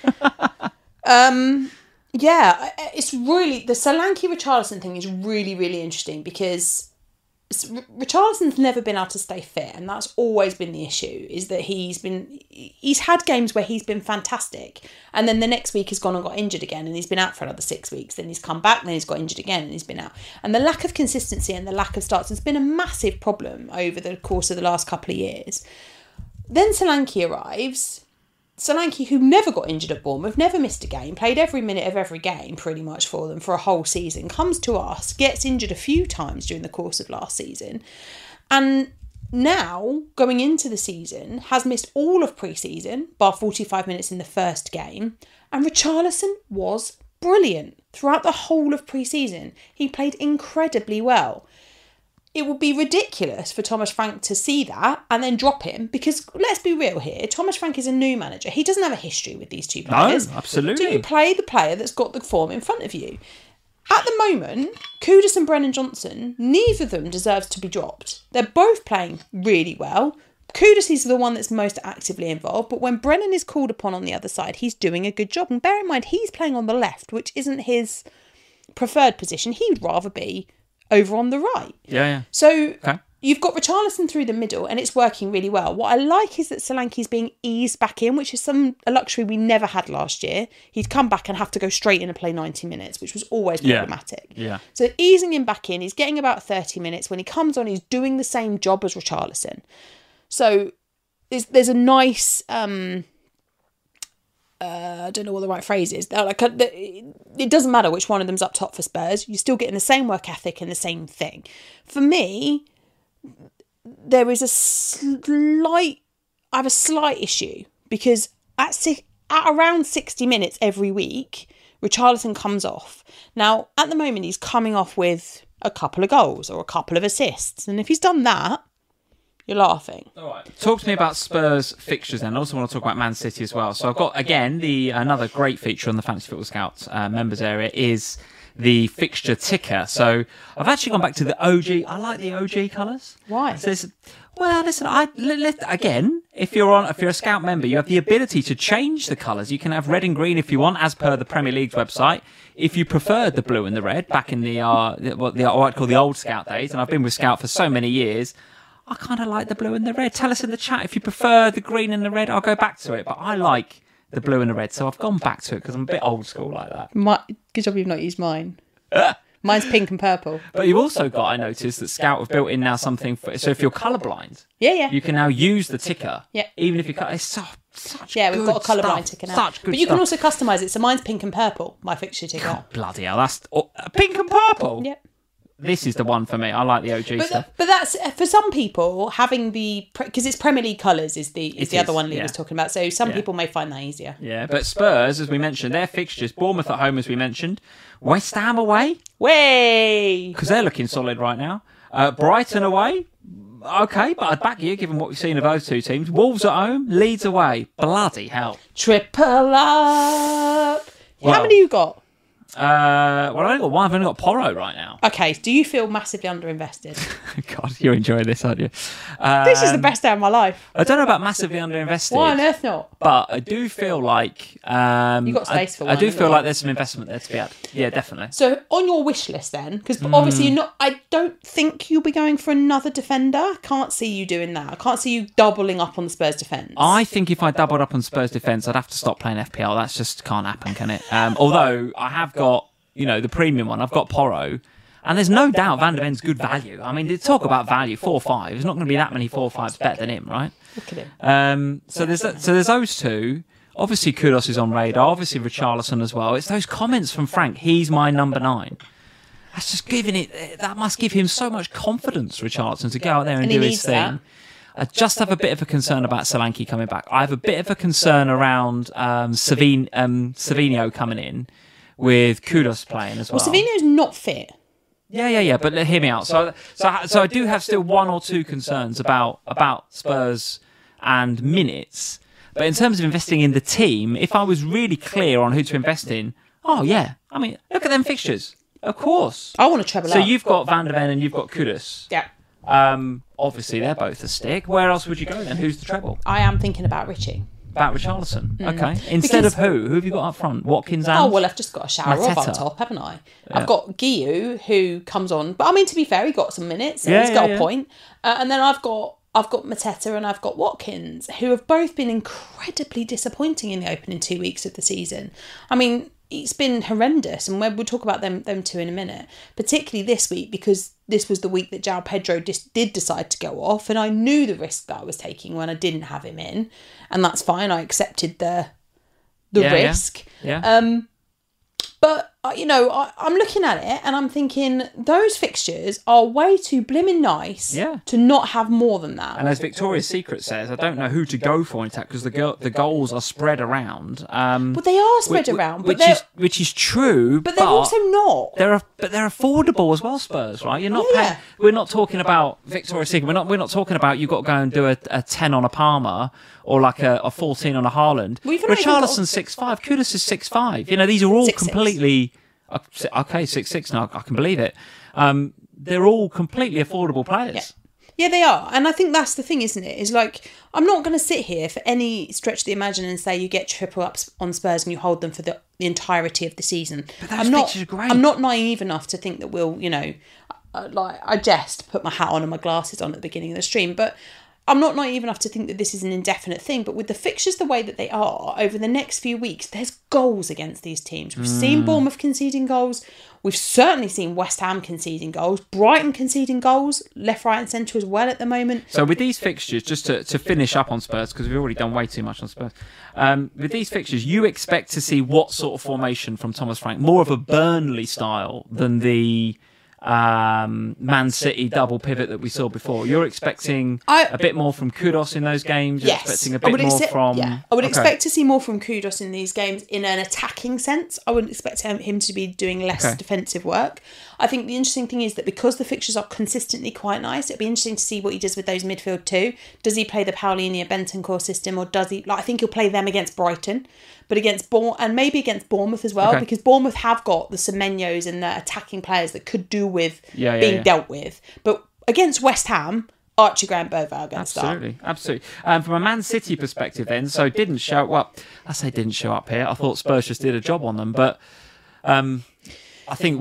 Yeah, it's really, the Solanke Richarlison thing is really, really interesting, because Richarlison's never been able to stay fit, and that's always been the issue, is that he's had games where he's been fantastic, and then the next week he's gone and got injured again, and he's been out for another 6 weeks, then he's come back, then he's got injured again, and he's been out. And the lack of consistency and the lack of starts has been a massive problem over the course of the last couple of years. Then Solanke arrives. Solanke, who never got injured at Bournemouth, never missed a game, played every minute of every game pretty much for them for a whole season, comes to us, gets injured a few times during the course of last season, and now, going into the season, has missed all of pre-season, bar 45 minutes in the first game, and Richarlison was brilliant throughout the whole of pre-season. He played incredibly well. It would be ridiculous for Thomas Frank to see that and then drop him, because let's be real here, Thomas Frank is a new manager. He doesn't have a history with these two players. No, absolutely. Do you play the player that's got the form in front of you? At the moment, Kudus and Brennan Johnson, neither of them deserves to be dropped. They're both playing really well. Kudus is the one that's most actively involved, but when Brennan is called upon on the other side, he's doing a good job. And bear in mind, he's playing on the left, which isn't his preferred position. He'd rather be over on the right. Yeah. So you've got Richarlison through the middle, and it's working really well. What I like is that Solanke's being eased back in, which is a luxury we never had last year. He'd come back and have to go straight in and play 90 minutes, which was always problematic. Yeah. So easing him back in, he's getting about 30 minutes. When he comes on, he's doing the same job as Richarlison. So there's a nice... I don't know what the right phrase is. It doesn't matter which one of them's up top for Spurs. You're still getting the same work ethic and the same thing. For me, there is I have a slight issue, because at around 60 minutes every week, Richarlison comes off. Now, at the moment, he's coming off with a couple of goals or a couple of assists. And if he's done that, you're laughing. All right. Talk to me about Spurs fixtures then. I also want to talk about Man City as well. So I've got, again, another great feature on the Fantasy Football Scouts members area is the fixture ticker. So I've actually gone back to the OG. I like the OG colours. Why? So listen, again, if you're a Scout member, you have the ability to change the colours. You can have red and green if you want, as per the Premier League's website. If you preferred the blue and the red back in what I'd call the old Scout days, and I've been with Scout for so many years, I kind of like the blue and the red. Tell us in the chat if you prefer the green and the red. I'll go back to it, but I like the blue and the red, so I've gone back to it because I'm a bit old school like that. Good job you've not used mine. Mine's pink and purple. But you've also got, I noticed, that Scout have built in now something so if you're colourblind, you can now use the ticker. Yeah. Even if you're it's such we've got a colourblind ticker now. Such good But you stuff. can also customise it, so mine's pink and purple, my fixture ticker. God, bloody hell, that's pink and purple. Yep. This is the one for me. I like the OG stuff. But that's, for some people, having because it's Premier League colours is the other one Lee was talking about. So some people may find that easier. Yeah, but Spurs, as we mentioned, their fixtures, Bournemouth at home, as we mentioned, West Ham away. Way! Because they're looking solid right now. Brighton away. Okay, but I'd back you, given what we've seen of those two teams. Wolves at home, Leeds away. Bloody hell. Triple up! How many you got? I've only got one. I've only got Porro right now. Okay, do you feel massively underinvested? God, you're enjoying this, aren't you? This is the best day of my life. I don't know about massively underinvested. Why on earth not? But I do feel like... You've got space for one. I do feel like there's some investment there to be had. Yeah, definitely. So, on your wish list then, because obviously you're not... I don't think you'll be going for another defender. I can't see you doing that. I can't see you doubling up on the Spurs defence. I think if I doubled up on Spurs defence, I'd have to stop playing FPL. That's just can't happen, can it? Although, I have got, the premium one. I've got Porro. And there's no doubt Van de Ven's good value. I mean, talk about value, 4-5. There's not going to be that many 4-5s better than him, right? Look at him. So there's those two. Obviously, Kudus is on radar. Obviously, Richarlison as well. It's those comments from Frank. He's my number 9. That's just that must give him so much confidence, Richarlison, to go out there and do his thing. That. I just have a bit of a concern about Solanke coming back. I have a bit of a concern around Savinho coming in with Kudus playing as well. Well, Savinho's not fit. Yeah. But hear me out. So I do have still 1 or 2 concerns about Spurs and minutes. But in terms of investing in the team, if I was really clear on who to invest in, I mean, look at them fixtures. Of course. I want to treble So up. you've got Van de Ven and you've got Kudus. Yeah. Obviously, they're both a stick. Where else would you go then? Who's the treble? I am thinking about Richie. About Richarlison. Okay. Instead of who? Who have you got up front? Watkins and... Oh, well, I've just got a shower Mateta. up on top, haven't I? Yeah. I've got Guiu, who comes on. But, I mean, to be fair, he got some minutes. So he's got a point. And then I've got Mateta and I've got Watkins, who have both been incredibly disappointing in the opening 2 weeks of the season. I mean, it's been horrendous, and we'll talk about them two in a minute, particularly this week, because this was the week that João Pedro did decide to go off, and I knew the risk that I was taking when I didn't have him in, and that's fine. I accepted the risk. Yeah. But, I'm looking at it and I'm thinking those fixtures are way too blimmin' nice to not have more than that. And as Victoria's Secret says, I don't know who to go for in attack because the goals are spread around. But they are spread around. Which is true. But they're also not. They're affordable as well, Spurs, right? You're not paying, we're not talking about Victoria's Secret. We're not talking about you've got to go and do a 10 on a Palmer or like a 14 on a Haaland. Richarlison's 6'5", Kudus is 6'5". These are all 6'6". completely... Okay, 6'6" now, I can believe it. They're all completely affordable players. Yeah, they are. And I think that's the thing, isn't it? Is like, I'm not going to sit here for any stretch of the imagination and say you get triple ups on Spurs and you hold them for the entirety of the season. But those fixtures are great. I'm not naive enough to think that we'll, I just put my hat on and my glasses on at the beginning of the stream, but I'm not naive enough to think that this is an indefinite thing, but with the fixtures the way that they are, over the next few weeks, there's goals against these teams. We've seen Bournemouth conceding goals. We've certainly seen West Ham conceding goals. Brighton conceding goals, left, right and centre as well at the moment. So with these fixtures, just to finish up on Spurs, because we've already done way too much on Spurs, with these fixtures, you expect to see what sort of formation from Thomas Frank? More of a Burnley style than the... Man City double pivot that we saw before. You're expecting a bit more from Kudus in those games. You're expecting a bit more from... Yeah, I would expect to see more from Kudus in these games in an attacking sense. I wouldn't expect him to be doing less defensive work. I think the interesting thing is that because the fixtures are consistently quite nice, it'll be interesting to see what he does with those midfield too. Does he play the Paulinho Bentancur system, or does he... I think he'll play them against Brighton, but and maybe against Bournemouth as well, because Bournemouth have got the Semenyos and the attacking players that could do with being dealt with. But against West Ham, Archie Graham Boval going to start. Absolutely. From a Man City perspective then, so didn't show up here. I thought Spurs just did a job on them, but I think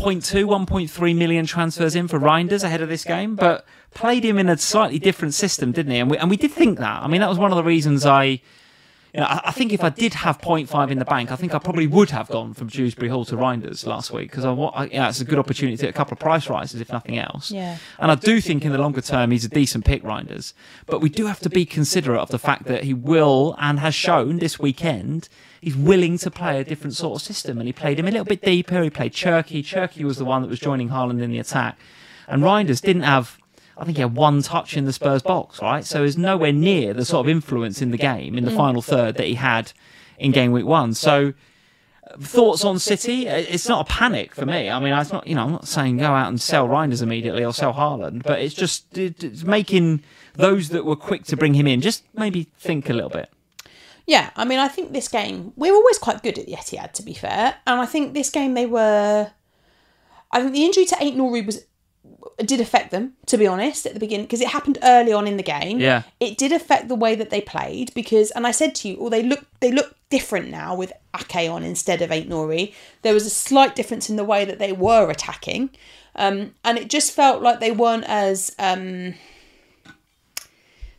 1.3 million transfers in for Reinders ahead of this game, but played him in a slightly different system, didn't he? And we did think that. I mean, that was one of the reasons I think if I did have 0.5 in the bank, I think I probably would have gone from Dewsbury Hall to Reinders last week, because it's a good opportunity to get a couple of price rises, if nothing else. Yeah. And I do think in the longer term he's a decent pick, Reinders. But we do have to be considerate of the fact that he will, and has shown this weekend, he's willing to play a different sort of system. And he played him a little bit deeper. He played Cherki. Cherki was the one that was joining Haaland in the attack. And Reinders didn't have... I think he had one touch in the Spurs box, right? So he's nowhere near the sort of influence in the game, in the final third, that he had in game week 1. So thoughts on City? It's not a panic for me. I mean, I'm not saying go out and sell Reinders immediately or sell Haaland, but it's just it's making those that were quick to bring him in just maybe think a little bit. Yeah, I mean, I think this game, we're always quite good at the Etihad, to be fair. And I think this game I think the injury to Aït-Nouri did affect them, to be honest, at the beginning, because it happened early on in the game. Yeah. It did affect the way that they played, because, and I said to you, they look different now with Ake on instead of Aït-Nouri. There was a slight difference in the way that they were attacking, and it just felt like they weren't as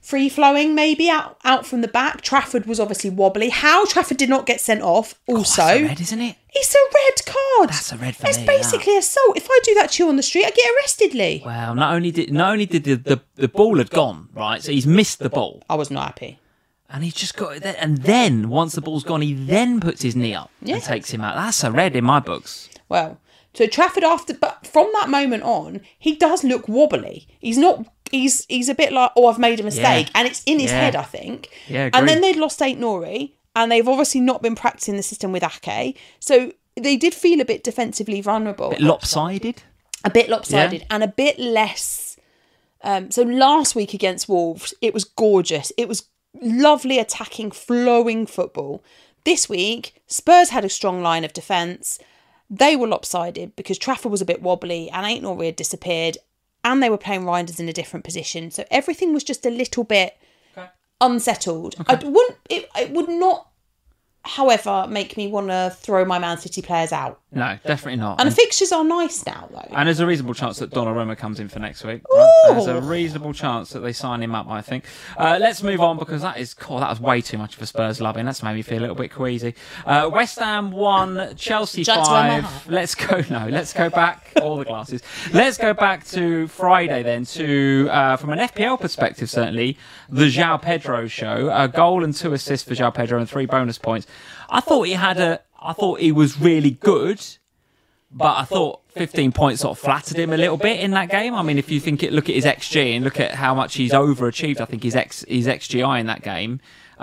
free-flowing, maybe, out from the back. Trafford was obviously wobbly. How Trafford did not get sent off, also. That's a red, isn't it? It's a red card. That's a red for It's me. It's basically assault. If I do that to you on the street, I get arrested, Lee. Well, not only did the ball had gone, right? So he's missed the ball. I was not happy. And he's just got it there. And then, once the ball's gone, he then puts his knee up and takes him out. That's a red in my books. Well, so Trafford but from that moment on, he does look wobbly. He's not... He's a bit like, I've made a mistake. And it's in his head, I think. Yeah, and then they'd lost Aït-Nouri, and they've obviously not been practicing the system with Ake. So they did feel a bit defensively vulnerable. A bit lopsided. And a bit less... so last week against Wolves, it was gorgeous. It was lovely attacking, flowing football. This week, Spurs had a strong line of defence. They were lopsided because Trafford was a bit wobbly and Aït-Nouri had disappeared. And they were playing Reinders in a different position. So everything was just a little bit unsettled. Okay. It would not, however, make me want to throw my Man City players out. No, definitely not. And the fixtures are nice now, though. And there's a reasonable chance that Donnarumma comes in for next week. Right? There's a reasonable chance that they sign him up, I think. Let's move on because that was way too much for Spurs loving. That's made me feel a little bit queasy. West Ham 1, Chelsea 5. Let's go back. All the glasses. Let's go back to Friday then to, from an FPL perspective, certainly, the João Pedro show. A goal and 2 assists for João Pedro and 3 bonus points. I thought he was really good, but I thought 15 points sort of flattered him a little bit in that game. I mean, if you look at his XG and look at how much he's overachieved, I think his XGI in that game.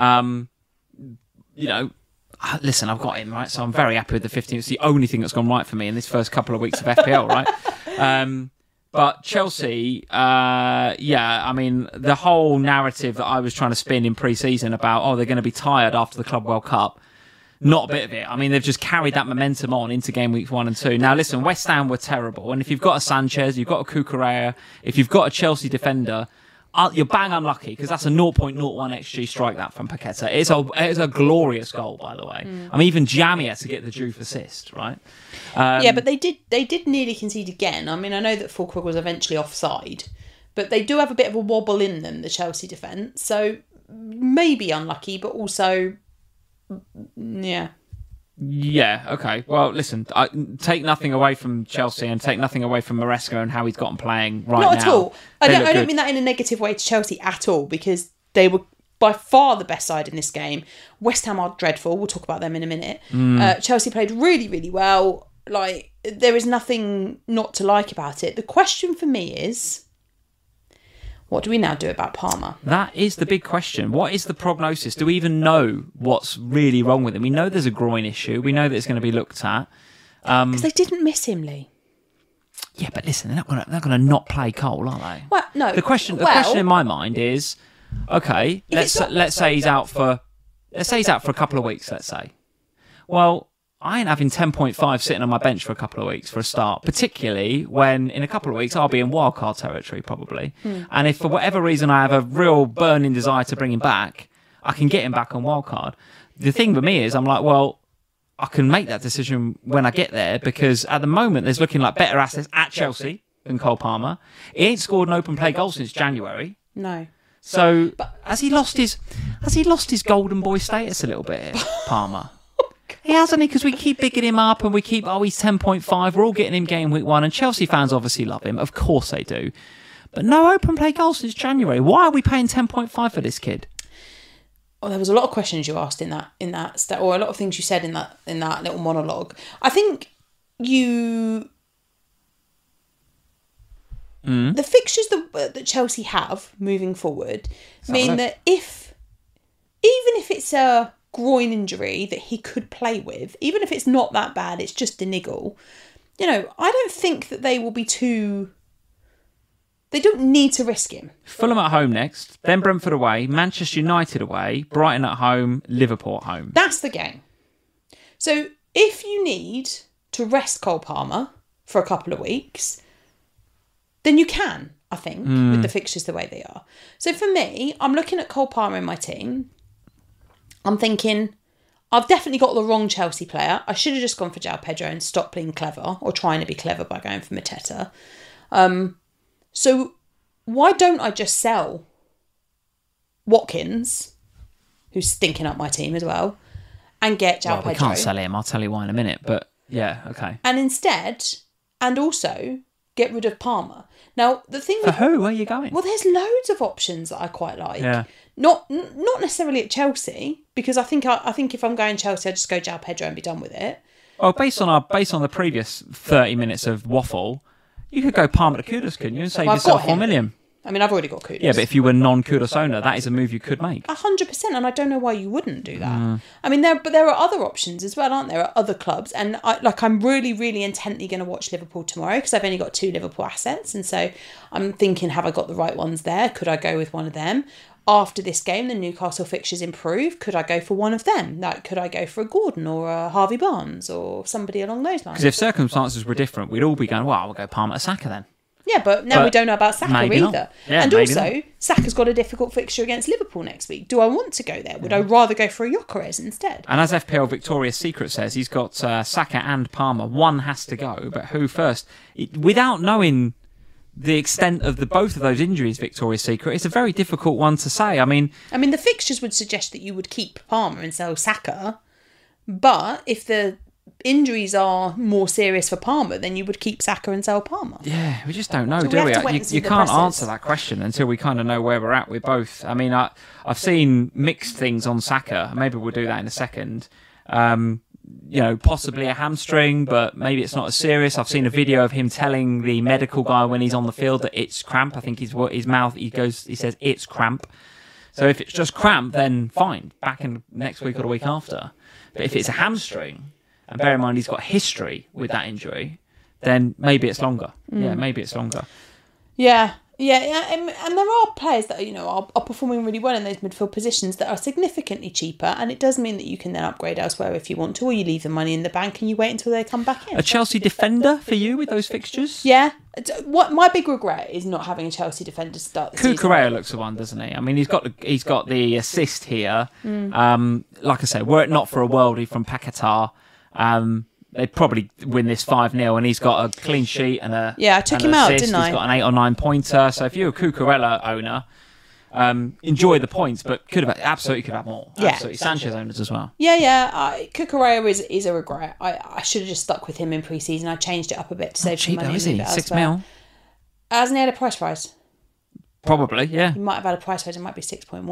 Listen, I've got him, right? So I'm very happy with the 15. It's the only thing that's gone right for me in this first couple of weeks of FPL, right? But Chelsea, I mean, the whole narrative that I was trying to spin in pre-season about, they're going to be tired after the Club World Cup, not a bit of it. I mean, they've just carried that momentum on into game weeks 1 and 2. Now, listen, West Ham were terrible. And if you've got a Sanchez, you've got a Cucurella, if you've got a Chelsea defender, you're bang unlucky because that's a 0.01 XG strike that from Paqueta. It's a glorious goal, by the way. I mean, even Jamie had to get the Juve assist, right? But they did nearly concede again. I mean, I know that Fulkrug was eventually offside, but they do have a bit of a wobble in them, the Chelsea defence. So maybe unlucky, but also, yeah. Yeah, okay. Well, listen, I take nothing away from Chelsea and take nothing away from Maresca and how he's gotten playing right now. Not at all. I don't mean that in a negative way to Chelsea at all, because they were by far the best side in this game. West Ham are dreadful. We'll talk about them in a minute. Chelsea played really, really well. Like, there is nothing not to like about it. The question for me is, what do we now do about Palmer? That is the big question. What is the prognosis? Do we even know what's really wrong with him? We know there's a groin issue. We know that it's going to be looked at. Because they didn't miss him, Lee. Yeah, but listen, they're not going to not play Cole, are they? Well, no. The question in my mind is, okay, let's say he's out for a couple of weeks. Let's say, well, I ain't having 10.5 sitting on my bench for a couple of weeks for a start, particularly when in a couple of weeks I'll be in wildcard territory probably. And if for whatever reason I have a real burning desire to bring him back, I can get him back on wildcard. The thing for me is I'm like, well, I can make that decision when I get there because at the moment there's looking like better assets at Chelsea than Cole Palmer. He ain't scored an open play goal since January. No. So has he lost his golden boy status a little bit, Palmer? He hasn't, because we keep bigging him up and we keep, he's 10.5. We're all getting him game week 1 and Chelsea fans obviously love him. Of course they do. But no open play goals since January. Why are we paying 10.5 for this kid? Oh, there was a lot of questions you asked in that or a lot of things you said in that little monologue. I think the fixtures that Chelsea have moving forward mean that even if it's a groin injury that he could play with, even if it's not that bad, it's just a niggle, I don't think that they will be they don't need to risk him. Fulham at home next, then Brentford away, Manchester United away, Brighton at home, Liverpool at home. That's the game. So if you need to rest Cole Palmer for a couple of weeks, then you can, I think, with the fixtures the way they are. So for me, I'm looking at Cole Palmer in my team. I'm thinking, I've definitely got the wrong Chelsea player. I should have just gone for João Pedro and stopped being clever or trying to be clever by going for Mateta. So why don't I just sell Watkins, who's stinking up my team as well, and get João Pedro. We can't sell him. I'll tell you why in a minute. But yeah, okay. And instead, and also get rid of Palmer. Now, the thing for who? Where are you going? Well, there's loads of options that I quite like. Yeah. Not necessarily at Chelsea, because I think if I'm going Chelsea, I just go João Pedro and be done with it. Well, based on the previous 30 minutes of waffle, you could go Palmer to Kudus, couldn't you, and save yourself $4 million. I mean, I've already got Kudus. Yeah, but if you were non-Kudus owner, that is a move you could make. 100%, and I don't know why you wouldn't do that. I mean, there are other options as well, aren't there? At other clubs, and I'm really, really intently going to watch Liverpool tomorrow because I've only got 2 Liverpool assets, and so I'm thinking, have I got the right ones there? Could I go with one of them? After this game, the Newcastle fixtures improve. Could I go for one of them? Like, could I go for a Gordon or a Harvey Barnes or somebody along those lines? Because if circumstances were different, we'd all be going, well, we'll go Palmer to Saka then. Yeah, but now we don't know about Saka either. Yeah, and also, Saka's got a difficult fixture against Liverpool next week. Do I want to go there? Would I rather go for a Gyökeres instead? And as FPL Victoria's Secret says, he's got Saka and Palmer. One has to go, but who first? Without knowing the extent of both of those injuries, Victoria's Secret, it's a very difficult one to say. I mean, the fixtures would suggest that you would keep Palmer and sell Saka, but if the injuries are more serious for Palmer, then you would keep Saka and sell Palmer. Yeah, we just don't know, do we? You can't answer that question until we kind of know where we're at with both. I mean, I've seen mixed things on Saka. Maybe we'll do that in a second. Possibly a hamstring, but maybe it's not as serious. I've seen a video of him telling the medical guy when he's on the field that it's cramp. I think his mouth, he says it's cramp. So if it's just cramp, then fine, back in next week or the week after. But if it's a hamstring, and bear in mind he's got history with that injury, then maybe it's longer. Yeah, maybe it's longer. Yeah. And there are players that are performing really well in those midfield positions that are significantly cheaper, and it does mean that you can then upgrade elsewhere if you want to, or you leave the money in the bank and you wait until they come back in. A Chelsea defender for you with those fixtures? Yeah. What my big regret is not having a Chelsea defender start the season. Cucurella looks the one, doesn't he? I mean, he's got the assist here. Like I said, were it not for a worldie from Paquetá, they'd probably win this 5-0, and he's got a clean sheet and a I took him out, didn't I? He's got an 8 or 9 pointer. So if you're a Cucurella owner, enjoy the points, but could have more. Yeah, absolutely. Sanchez owners as well. Cucurella is a regret. I should have just stuck with him in pre-season. I changed it up a bit to save some money. Is he? 6 mil. Hasn't he had a price rise? Probably, yeah. He might have had a price rise. It might be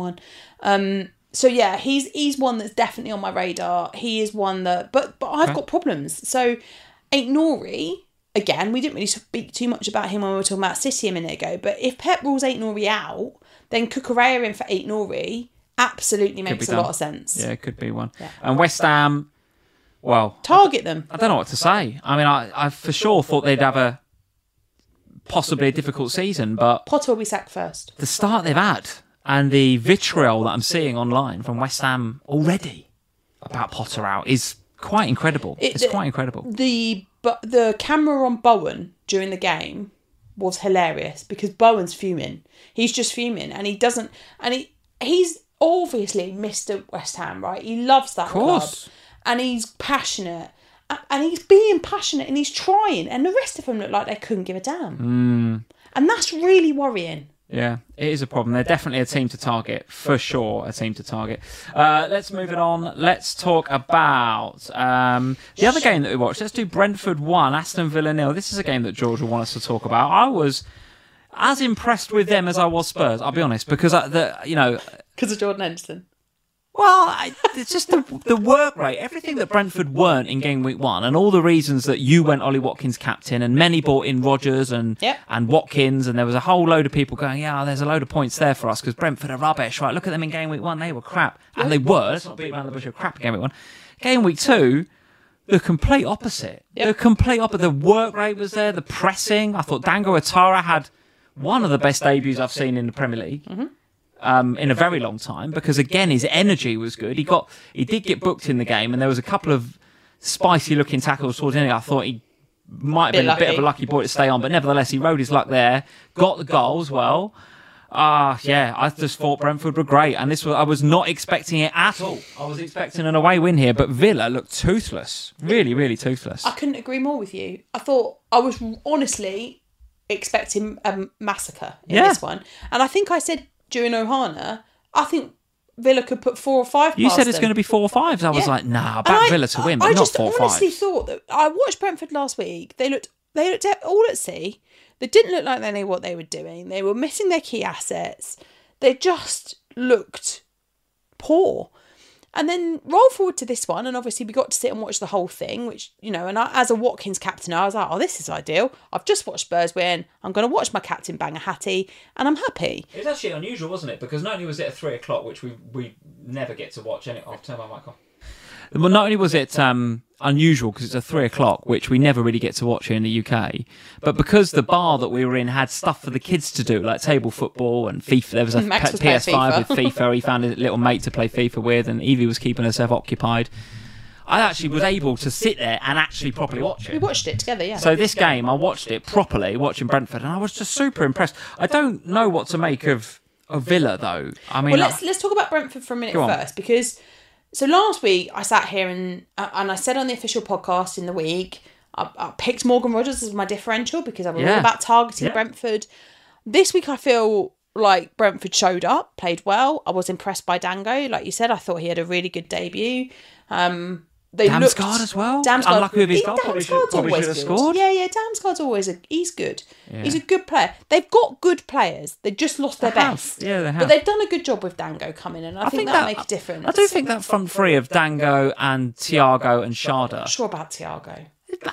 6.1. So yeah, he's one that's definitely on my radar. He is one that, but I've got problems. So Aït-Nouri, again, we didn't really speak too much about him when we were talking about City a minute ago. But if Pep rules Aït-Nouri out, then Cucurella in for Aït-Nouri absolutely makes a lot of sense. Yeah, it could be one. Yeah. And West Ham, well, target them. I don't know what to say. I mean, I for sure thought they'd have possibly a difficult season, but Potter will be sacked first. The start they've had. And the vitriol that I'm seeing online from West Ham already about Potter out is quite incredible. It's quite incredible. The camera on Bowen during the game was hilarious because Bowen's fuming. He's just fuming, and he doesn't. And he's obviously Mr. West Ham, right? He loves that club, and he's passionate, and he's being passionate, and he's trying, and the rest of them look like they couldn't give a damn. And that's really worrying. Yeah, it is a problem. They're definitely a team to target, for sure, a team to target. Let's move it on. Let's talk about the other game that we watched. Let's do Brentford 1, Aston Villa 0. This is a game that George will want us to talk about. I was as impressed with them as I was Spurs, I'll be honest, because because of Jordan Henderson. Well, it's just the work rate, everything that Brentford weren't in game week 1, and all the reasons that you went Ollie Watkins captain, and many bought in Rodgers and Watkins, and there was a whole load of people going, yeah, there's a load of points there for us because Brentford are rubbish, right? Look at them in game week 1, they were crap, and they were. Let's not beat around the bush of crap in game week 1. Game week 2, the complete opposite. The complete opposite. The work rate was there, the pressing. I thought Dango Ouattara had one of the best debuts I've seen in the Premier League. In a very long time, because again his energy was good. He did get booked in the game, and there was a couple of spicy looking tackles towards the end. I thought he might have been a bit of a lucky boy to stay on, but nevertheless he rode his luck there, got the goal as well. I just thought Brentford were great, and I was not expecting it at all. I was expecting an away win here, but Villa looked toothless, really, really toothless. I couldn't agree more with you. I was honestly expecting a massacre in this one, and I think I said during Ohana, I think Villa could put 4 or 5 You past said it's them. going to be 4 or 5s. I was like, nah, I back Villa to win, but not 4 or 5s. I honestly thought that... I watched Brentford last week. They looked all at sea. They didn't look like they knew what they were doing. They were missing their key assets. They just looked poor. And then roll forward to this one, and obviously we got to sit and watch the whole thing, which, you know, and as a Watkins captain, I was like, oh, this is ideal. I've just watched Spurs win. I'm going to watch my captain bang a hattie, and I'm happy. It was actually unusual, wasn't it? Because not only was it at 3 o'clock, which we never get to watch any... I'll turn my mic off. Well, not only was it unusual because it's at 3 o'clock, which we never really get to watch here in the UK, but because the bar that we were in had stuff for the kids to do, like table football and FIFA. There was a PS5 with FIFA. He found a little mate to play FIFA with, and Evie was keeping herself occupied. I actually was able to sit there and actually properly watch it. We watched it together, yeah. So this game, I watched it properly, watching Brentford, and I was just super impressed. I don't know what to make of Villa, though. I mean, well, let's talk about Brentford for a minute first, because... So last week I sat here and I said on the official podcast in the week, I picked Morgan Rogers as my differential because I was all about targeting Brentford. This week I feel like Brentford showed up, played well. I was impressed by Dango. Like you said, I thought he had a really good debut. Damsgaard as well. Damsgaard, unlucky with his goal. Probably should have scored. Yeah. Damsgaard's he's good. Yeah. He's a good player. They've got good players. They just lost their best. Yeah, they have. But they've done a good job with Dango coming in. I think that'll make a difference. I do think that front three of Dango and Thiago and Sharda. Not sure about Thiago.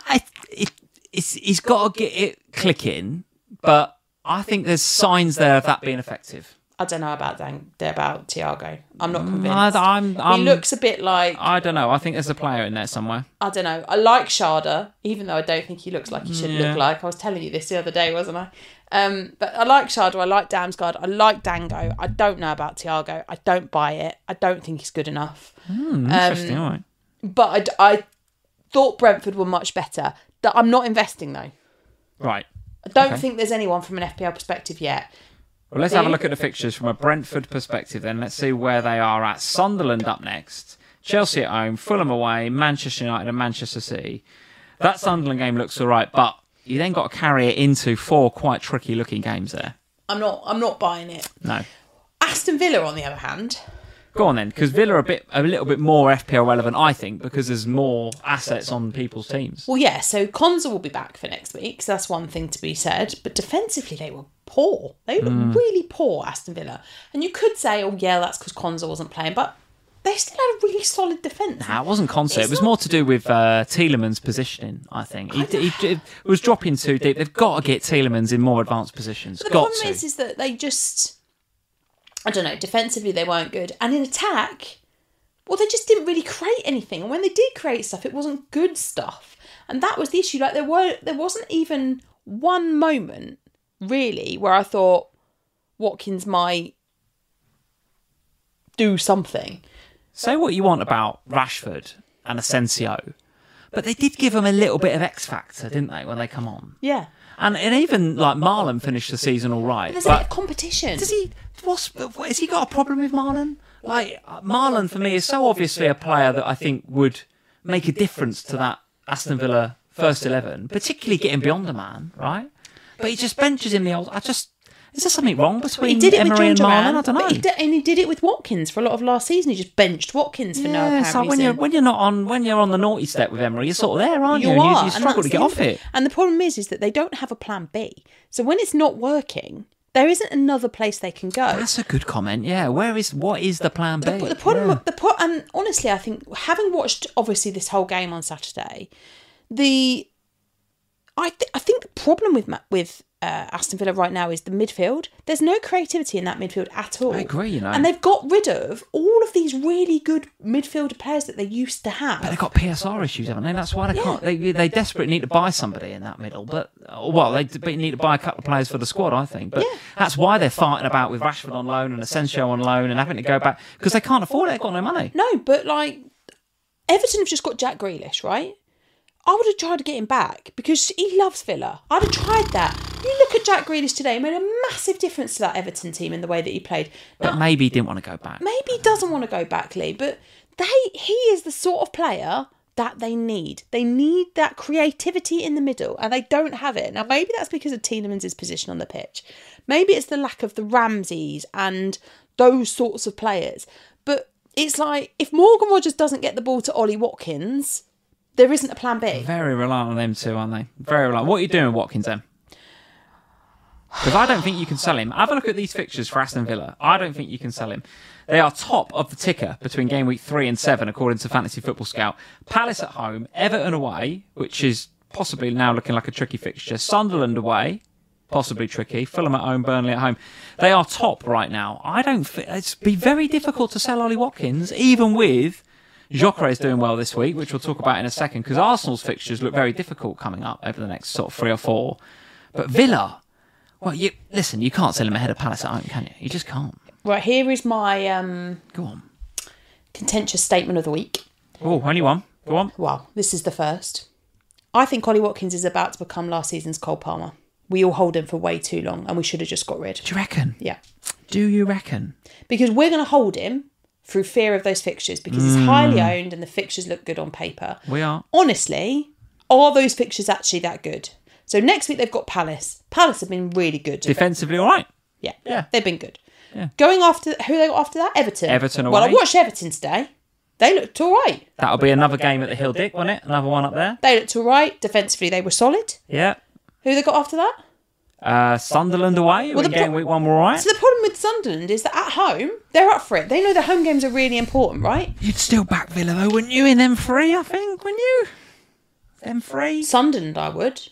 He's got to get it clicking, but I think there's signs there of that being effective. I don't know about Thiago. I'm not convinced. He looks a bit like... I don't know. I think there's a player in there somewhere. I don't know. I like Sharda, even though I don't think he looks like he should look like. I was telling you this the other day, wasn't I? But I like Sharda. I like Damsgaard. I like Dango. I don't know about Thiago. I don't buy it. I don't think he's good enough. Interesting, all right. But I thought Brentford were much better. I'm not investing, though. Right. I don't think there's anyone from an FPL perspective yet. Well, let's have a look at the fixtures from a Brentford perspective then. Let's see where they are at. Sunderland up next. Chelsea at home, Fulham away, Manchester United and Manchester City. That Sunderland game looks all right, but you then got to carry it into 4 quite tricky-looking games there. I'm not buying it. No. Aston Villa, on the other hand... Go on then, because Villa are a little bit more FPL relevant, I think, because there's more assets on people's teams. Well, yeah, so Konza will be back for next week, so that's one thing to be said. But defensively, they were poor. They looked really poor, Aston Villa. And you could say, oh, yeah, that's because Konza wasn't playing, but they still had a really solid defence. Nah, it wasn't Konza. It was more to do with Tielemans' positioning, I think. He was dropping too deep. They've got to get Tielemans in more advanced positions. But the problem is that they just... I don't know, defensively they weren't good. And in attack, well, they just didn't really create anything. And when they did create stuff, it wasn't good stuff. And that was the issue. Like there wasn't even one moment, really, where I thought Watkins might do something. Say what you want about Rashford and Asensio, but they did give them a little bit of X factor, didn't they, when they come on? Yeah. And even like Marlon finished the season all right. But there's a bit of competition. Has he got a problem with Marlon? Like Marlon for me is so obviously a player that I think would make a difference to that Aston Villa first 11, particularly getting beyond a man, right? But he just benches in the old. Is there something wrong between Emery and Marlon? I don't know. And he did it with Watkins for a lot of last season. He just benched Watkins for no apparent reason. When you're on the naughty step with Emery, you're sort of there, aren't you? You struggle to get off it. And the problem is that they don't have a plan B. So when it's not working, there isn't another place they can go. That's a good comment. Yeah, what is the plan B? The problem, and honestly, I think having watched obviously this whole game on Saturday, I think the problem with Aston Villa right now is the midfield. There's no creativity in that midfield at all. I agree, And they've got rid of all of these really good midfielder players that they used to have. But they've got PSR issues, haven't they? That's why they can't. They desperately need to buy somebody in that middle. But they need to buy a couple of players for the squad, I think. But that's why they're fighting about with Rashford on loan and Asensio on loan and having to go back because they can't afford it. They've got no money. No, but like Everton have just got Jack Grealish, right? I would have tried to get him back because he loves Villa. I'd have tried that. You look at Jack Grealish today, he made a massive difference to that Everton team in the way that he played. But maybe he didn't want to go back. Maybe he doesn't want to go back, Lee, but he is the sort of player that they need. They need that creativity in the middle, and they don't have it. Now, maybe that's because of Tielemans' position on the pitch. Maybe it's the lack of the Ramseys and those sorts of players. But it's like, if Morgan Rogers doesn't get the ball to Ollie Watkins, there isn't a plan B. Very reliant on them too, aren't they? Very reliant. What are you doing with Watkins then? Because I don't think you can sell him. Have a look at these fixtures for Aston Villa. I don't think you can sell him. They are top of the ticker between game week 3 and 7, according to Fantasy Football Scout. Palace at home, Everton away, which is possibly now looking like a tricky fixture. Sunderland away, possibly tricky. Fulham at home, Burnley at home. They are top right now. It's be very difficult to sell Ollie Watkins, even with Gyökeres doing well this week, which we'll talk about in a second, because Arsenal's fixtures look very difficult coming up over the next sort of 3 or 4. But Villa, well, you can't sell him ahead of Palace at home, can you? You just can't. Right, here is my Go on. contentious statement of the week. Oh, only one. Go on. Well, this is the first. I think Ollie Watkins is about to become last season's Cole Palmer. We all hold him for way too long, and we should have just got rid. Do you reckon? Yeah. Do you reckon? Because we're going to hold him through fear of those fixtures, because he's highly owned and the fixtures look good on paper. We are. Honestly, are those fixtures actually that good? So next week they've got Palace. Palace have been really good. Defensively, all right. Yeah. They've been good. Yeah. Going after, who they got after that? Everton. Everton away. Well, I watched Everton today. They looked all right. That'll be another game at the Hill Dick, won't it? Another one up there. They looked all right. Defensively, they were solid. Yeah. Who they got after that? Sunderland away. Well, game week 1 were all right. So the problem with Sunderland is that at home, they're up for it. They know the home games are really important, right? You'd still back Villa, though, wouldn't you, in them 3, I think, wouldn't you? Them 3? Sunderland, I would.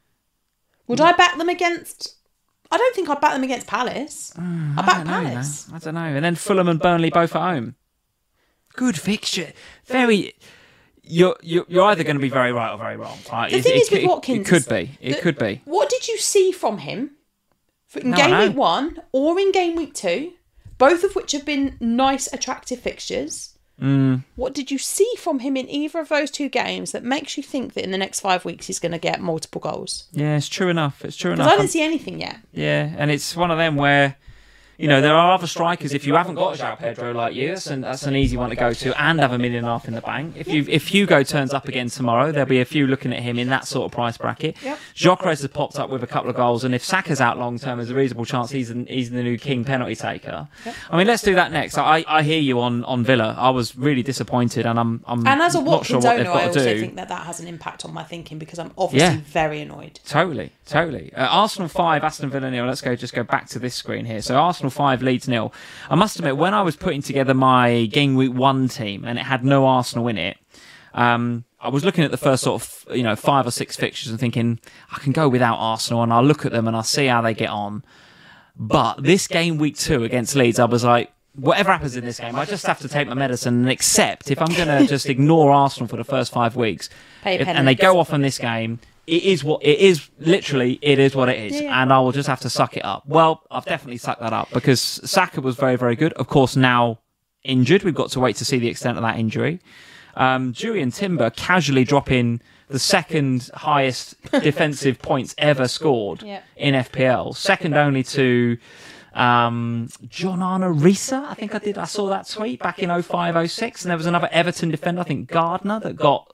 Would I back them against... I don't think I'd back them against Palace. I'd back Palace. I don't know. And then Fulham and Burnley both at home. Good fixture. Very... You're either going to be very right or very wrong. Right? The thing is with Watkins... It could be. What did you see from him in game week 1 or in game week 2? Both of which have been nice, attractive fixtures. What did you see from him in either of those 2 games that makes you think that in the next 5 weeks he's going to get multiple goals? Yeah, it's true enough. Because I didn't see anything yet. Yeah, and it's one of them where, there are other strikers. If you haven't got a João Pedro like you, that's an easy one to go to and have $1.5 million in the bank. If Hugo turns up again tomorrow, there'll be a few looking at him in that sort of price bracket. Yep. Gyökeres has popped up with a couple of goals, and if Saka's out long term, there's a reasonable chance he's the new king penalty taker. Yep. I mean, let's do that next. I hear you on Villa. I was really disappointed, and I'm and as a not sure Watkins what they've owner, got I to also do. think that has an impact on my thinking, because I'm obviously very annoyed. Totally. Arsenal 5, Aston Villa 0. Let's go back to this screen here. So Arsenal 5, Leeds 0. I must admit, when I was putting together my game week 1 team and it had no Arsenal in it, I was looking at the first sort of 5 or 6 fixtures and thinking, I can go without Arsenal, and I'll look at them and I'll see how they get on. But this game week 2 against Leeds, I was like, whatever happens in this game, I just have to take my medicine and accept if I'm going to just ignore Arsenal for the first 5 weeks and they go off on this game. It is what it is. Literally, it is what it is, and I will just have to suck it up. Well, I've definitely sucked that up because Saka was very, very good. Of course, now injured. We've got to wait to see the extent of that injury. Julian Timber casually dropping the second highest defensive points ever scored in FPL, second only to John Arna Risa. I think I saw that tweet back in 05-06, and there was another Everton defender, I think Gardner, that got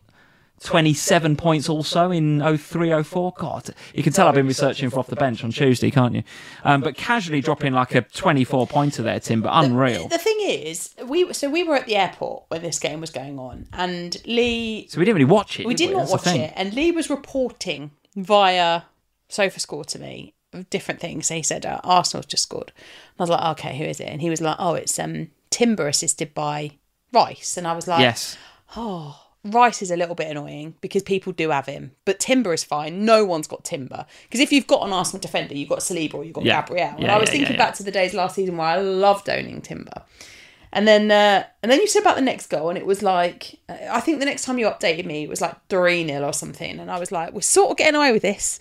27 points also in 03-04. God, you can tell I've been researching for off the bench on Tuesday, can't you? But casually dropping like a 24 pointer there, Tim, but unreal. The thing is, we were at the airport when this game was going on, and Lee... So we didn't really watch it, We did not watch it, and Lee was reporting via SofaScore to me different things. So he said, Arsenal's just scored. And I was like, okay, who is it? And he was like, oh, it's Timber assisted by Rice. And I was like, yes. Oh... Rice is a little bit annoying because people do have him, but Timber is fine. No one's got Timber, because if you've got an Arsenal defender, you've got Saliba or you've got Gabriel. And I was thinking back to the days last season where I loved owning Timber. And then you said about the next goal, and it was like, I think the next time you updated me, it was like 3-0 or something. And I was like, we're sort of getting away with this.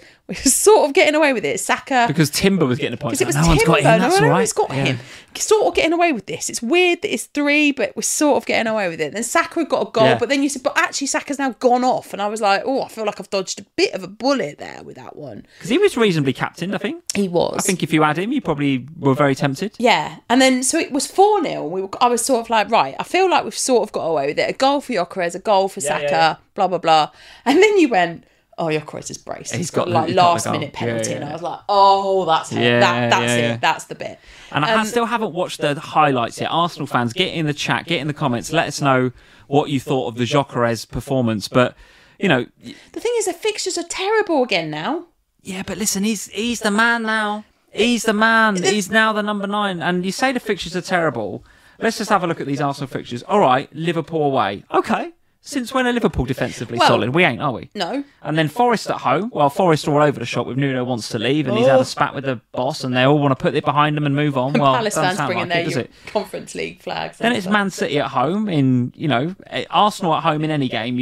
Saka. Because Timber was getting a point. Because it was no one's got him, that's all right. One's got him. Sort of getting away with this. It's weird that it's 3, but we're sort of getting away with it. Then Saka had got a goal, but then you said, but actually Saka's now gone off. And I was like, oh, I feel like I've dodged a bit of a bullet there with that one. Because he was reasonably captained, I think. He was. I think if you had him, you probably were very tempted. Yeah. And then, so it was 4-0. I was sort of like, right, I feel like we've sort of got away with it. A goal for Gyökeres, a goal for Saka, blah, blah, blah. And then you went, oh, Gyökeres is braced. He's got last minute penalty, and I was like, oh, that's it. It. That's the bit. And I still haven't watched the highlights yet. Arsenal fans, get in the chat, get in the comments, let us know what you thought of the Gyökeres performance. But the thing is, the fixtures are terrible again now. Yeah, but listen, he's the man now. He's the man. He's now the number 9. And you say the fixtures are terrible. Let's just have a look at these Arsenal fixtures. All right, Liverpool away. Okay. Since when are Liverpool defensively solid? We ain't, are we? No. And then Forest at home. Well, Forest all over the shop with Nuno wants to leave and he's had a spat with the boss and they all want to put it behind them and move on. Well, Palace fans bringing their Conference League flags. Then it's Man City at home. Arsenal at home in any game,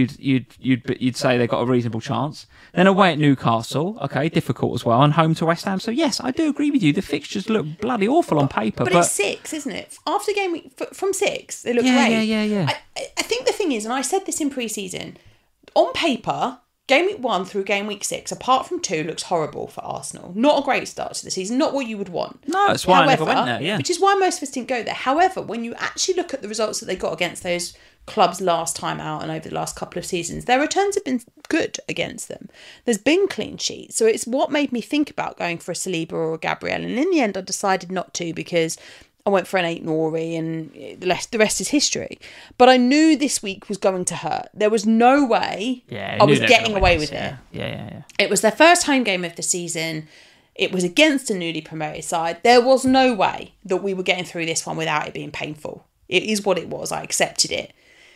you'd say they've got a reasonable chance. Then away at Newcastle, okay, difficult as well, and home to West Ham. So yes, I do agree with you. The fixtures look bloody awful on paper, but it's 6, isn't it? After game week from 6, they look great. Yeah. I think the thing is, and I said this in pre-season, on paper, game week 1 through game week 6, apart from 2, looks horrible for Arsenal. Not a great start to the season. Not what you would want. No, that's why I never went there. Yeah, which is why most of us didn't go there. However, when you actually look at the results that they got against those clubs last time out and over the last couple of seasons, their returns have been good against them. There's been clean sheets. So it's what made me think about going for a Saliba or a Gabriel. And in the end, I decided not to because I went for an Aït-Nouri and the rest is history. But I knew this week was going to hurt. There was no way I was getting away with it. Yeah. It was their first home game of the season. It was against a newly promoted side. There was no way that we were getting through this one without it being painful. It is what it was. I accepted it.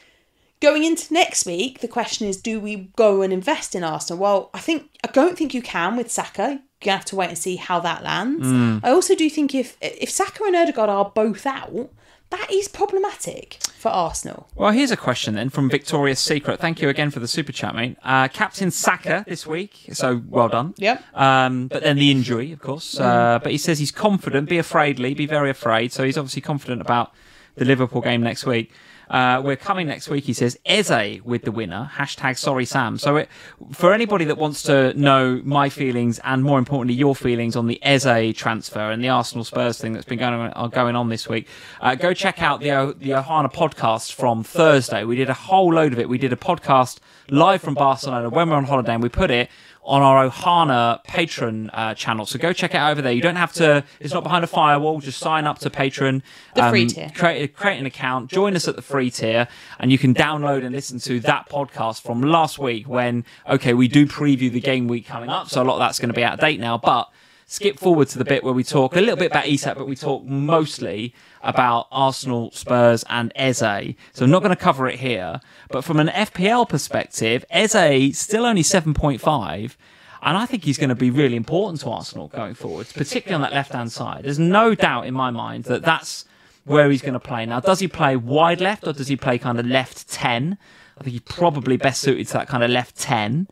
Going into next week, the question is, do we go and invest in Arsenal? Well, I don't think you can with Saka. You're going to have to wait and see how that lands. I also do think if Saka and Ødegaard are both out, that is problematic for Arsenal. Well, here's a question then from Victoria's Secret. Thank you again for the super chat, mate. Captain Saka this week, so well done. Yep. But then the injury, of course. But he says he's confident. Be afraid, Lee. Be very afraid. So he's obviously confident about the Liverpool game next week. We're coming next week, he says, Eze with the winner, #SorrySam. So for anybody that wants to know my feelings and more importantly your feelings on the Eze transfer and the Arsenal Spurs thing that's been going on this week, go check out the Ohana podcast from Thursday. We did a whole load of it. We did a podcast live from Barcelona when we're on holiday and we put it on our Ohana Patreon channel. So go check it out over there. You don't have to, it's not behind a firewall, just sign up to Patreon. The free tier. Create an account, join us at the free tier, and you can download and listen to that podcast from last week when, we do preview the game week coming up, so a lot of that's going to be out of date now, but skip forward to the bit where we talk a little bit about Isak, but we talk mostly about Arsenal, Spurs and Eze. So I'm not going to cover it here. But from an FPL perspective, Eze still only 7.5. And I think he's going to be really important to Arsenal going forward, particularly on that left-hand side. There's no doubt in my mind that that's where he's going to play. Now, does he play wide left or does he play kind of left 10? I think he's probably best suited to that kind of left 10.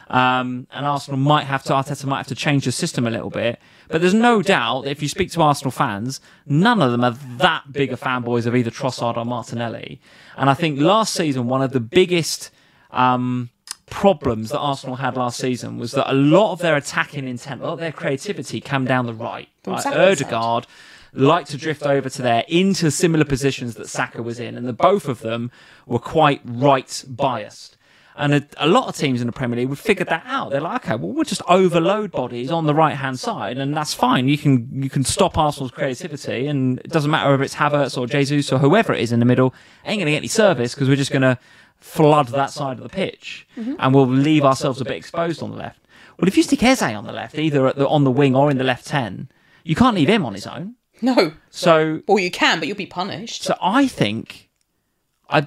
And Arsenal Arteta might have to change the system a little bit. But there's no doubt that if you speak to Arsenal fans, none of them are that big of fanboys of either Trossard or Martinelli. And I think last season, one of the biggest problems that Arsenal had last season was that a lot of their attacking intent, a lot of their creativity came down the right. Ødegaard liked to drift over to there into similar positions that Saka was in, and the both of them were quite right biased. And a lot of teams in the Premier League would figure that out. They're like, we'll just overload bodies on the right-hand side, and that's fine. You can stop Arsenal's creativity, and it doesn't matter if it's Havertz or Jesus or whoever it is in the middle. Ain't going to get any service because we're just going to flood that side of the pitch, and we'll leave ourselves a bit exposed on the left. Well, if you stick Eze on the left, either on the wing or in the left 10, you can't leave him on his own. No. So, well, you can, but you'll be punished. So I think I've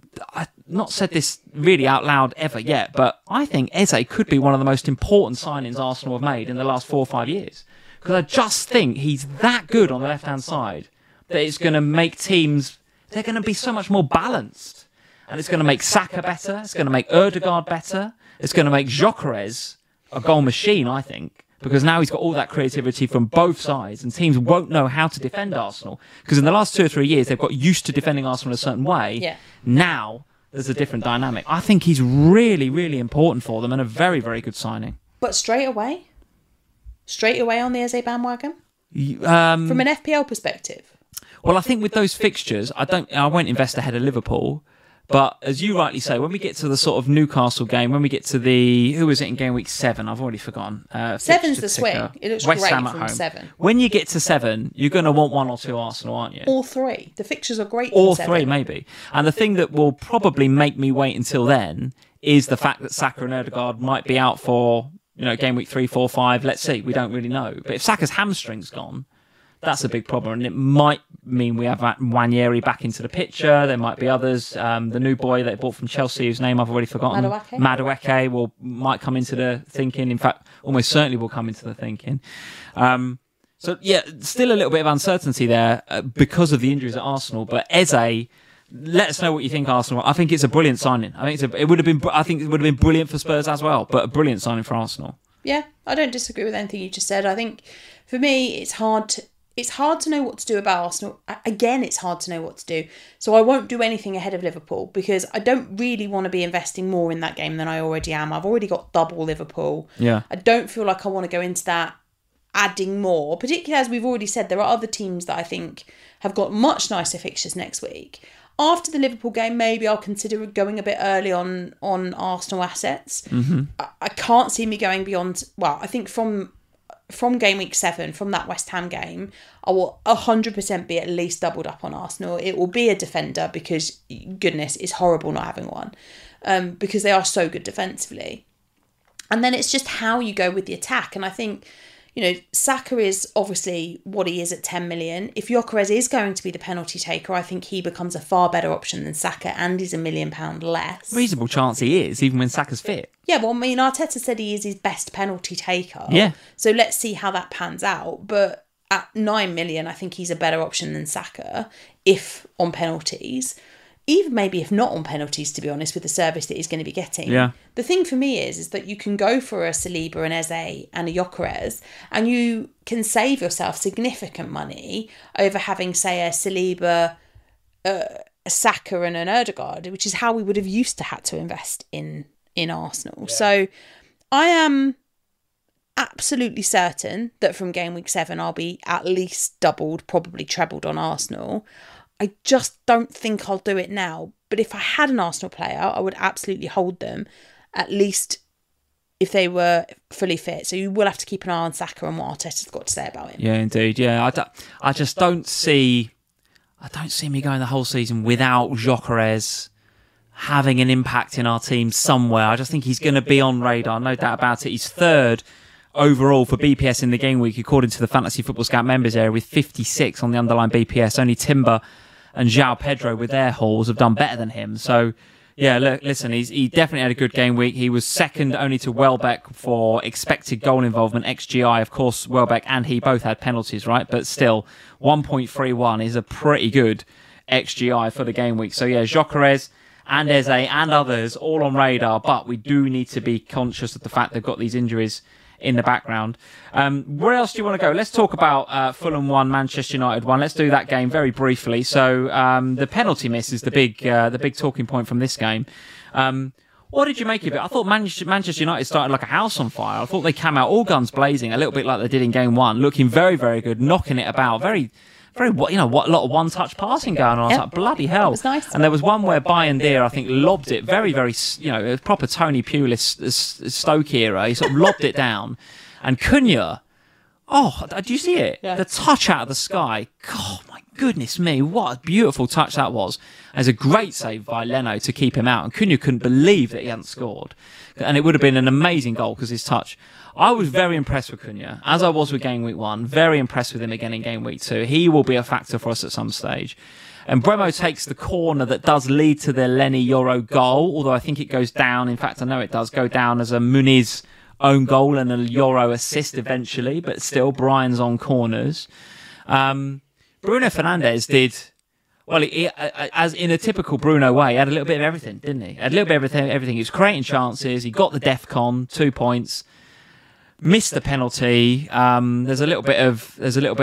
not said this really out loud ever yet, but I think Eze could be one of the most important signings Arsenal have made in the last 4 or 5 years. Because I just think he's that good on the left-hand side that it's going to make teams, they're going to be so much more balanced. And it's going to make Saka better, it's going to make Ødegaard better, it's going to make Gyökeres a goal machine, I think. Because now he's got all that creativity from both sides, and teams won't know how to defend Arsenal. Because in the last 2 or 3 years, they've got used to defending Arsenal a certain way. Yeah. Now, there's a different dynamic. I think he's really, really important for them and a very, very good signing. But straight away on the Eze bandwagon? From an FPL perspective? Well, I think with those fixtures, I won't invest ahead of Liverpool, But as you rightly say, when we get to the sort of Newcastle game, when we get to who was it in game week 7? I've already forgotten. 7's the swing. It looks West great Ham at from home. 7. When you get to 7, you're going to want 1 or 2 Arsenal, aren't you? All 3. The fixtures are great. All from 3, 7. maybe. And the thing that will probably make me wait until then is the fact that Saka and Ødegaard might be out for, game week 3, 4, 5. Let's see. We don't really know. But if Saka's hamstring's gone, that's a big problem, and it might mean we have Nwaneri back into the picture. There might be others. The new boy they bought from Chelsea, whose name I've already forgotten, Madueke, might come into the thinking. In fact, almost certainly will come into the thinking. So yeah, still a little bit of uncertainty there because of the injuries at Arsenal. But Eze, let us know what you think, Arsenal. I think it's a brilliant signing. I think it would have been brilliant for Spurs as well, but a brilliant signing for Arsenal. Yeah, I don't disagree with anything you just said. I think for me, it's hard to know what to do about Arsenal. Again, it's hard to know what to do. So I won't do anything ahead of Liverpool because I don't really want to be investing more in that game than I already am. I've already got double Liverpool. Yeah. I don't feel like I want to go into that adding more, particularly as we've already said, there are other teams that I think have got much nicer fixtures next week. After the Liverpool game, maybe I'll consider going a bit early on Arsenal assets. Mm-hmm. I can't see me going beyond, I think from game week 7, from that West Ham game, I will 100% be at least doubled up on Arsenal. It will be a defender because, goodness, it's horrible not having one because they are so good defensively. And then it's just how you go with the attack. And I think, Saka is obviously what he is at 10 million. If Gyökeres is going to be the penalty taker, I think he becomes a far better option than Saka, and he's £1 million less. Reasonable chance he is, even when Saka's fit. Yeah, well, Arteta said he is his best penalty taker. Yeah. So let's see how that pans out. But at 9 million, I think he's a better option than Saka, if on penalties. Even maybe if not on penalties, to be honest, with the service that he's going to be getting. Yeah. The thing for me is that you can go for a Saliba, an Eze and a Gyökeres, and you can save yourself significant money over having, say, a Saliba, a Saka and an Ødegaard, which is how we would have used to had to invest in Arsenal. Yeah. So I am absolutely certain that from game week 7, I'll be at least doubled, probably trebled on Arsenal. I just don't think I'll do it now. But if I had an Arsenal player, I would absolutely hold them, at least if they were fully fit. So you will have to keep an eye on Saka and what Arteta's got to say about him. Yeah, indeed. Yeah, I just don't see me going the whole season without Gyökeres having an impact in our team somewhere. I just think he's going to be on radar, no doubt about it. He's 3rd overall for BPS in the game week, according to the Fantasy Football Scout members area, with 56 on the underlying BPS. Only Timber and João Pedro with their hauls have done better than him. So, yeah, look, listen, he definitely had a good game week. He was second only to Welbeck for expected goal involvement, XGI. Of course, Welbeck and he both had penalties, right? But still, 1.31 is a pretty good XGI for the game week. So, yeah, Gyökeres and Eze and others all on radar, but we do need to be conscious of the fact they've got these injuries in the background. Where else do you want to go? Let's talk about Fulham 1, Manchester United 1. Let's do that game very briefly. So the penalty miss is the big talking point from this game. What did you make of it? I thought Manchester United started like a house on fire. I thought they came out all guns blazing, a little bit like they did in game 1, looking very, very good, knocking it about, very, a lot of one-touch passing going on. I was like, bloody hell. It was nice. And there was one where Bayindir, I think, lobbed it very, very, a proper Tony Pulis Stoke era. He sort of lobbed it down. And Cunha, do you see it? Yeah. The touch out of the sky. God, my goodness me, what a beautiful touch that was. There's a great save by Leno to keep him out. And Cunha couldn't believe that he hadn't scored. And it would have been an amazing goal because his touch. I was very impressed with Cunha, as I was with game week 1. Very impressed with him again in game week 2. He will be a factor for us at some stage. And Bremo takes the corner that does lead to the Lenny Yoro goal, although I think it goes down. In fact, I know it does go down as a Muniz own goal and a Yoro assist eventually, but still, Brian's on corners. Bruno Fernandes did... Well, he, as in a typical Bruno way, he had a little bit of everything, didn't he? Had a little bit of everything. He was creating chances. He got the DEFCON, 2 points. Missed the penalty. There's a little bit of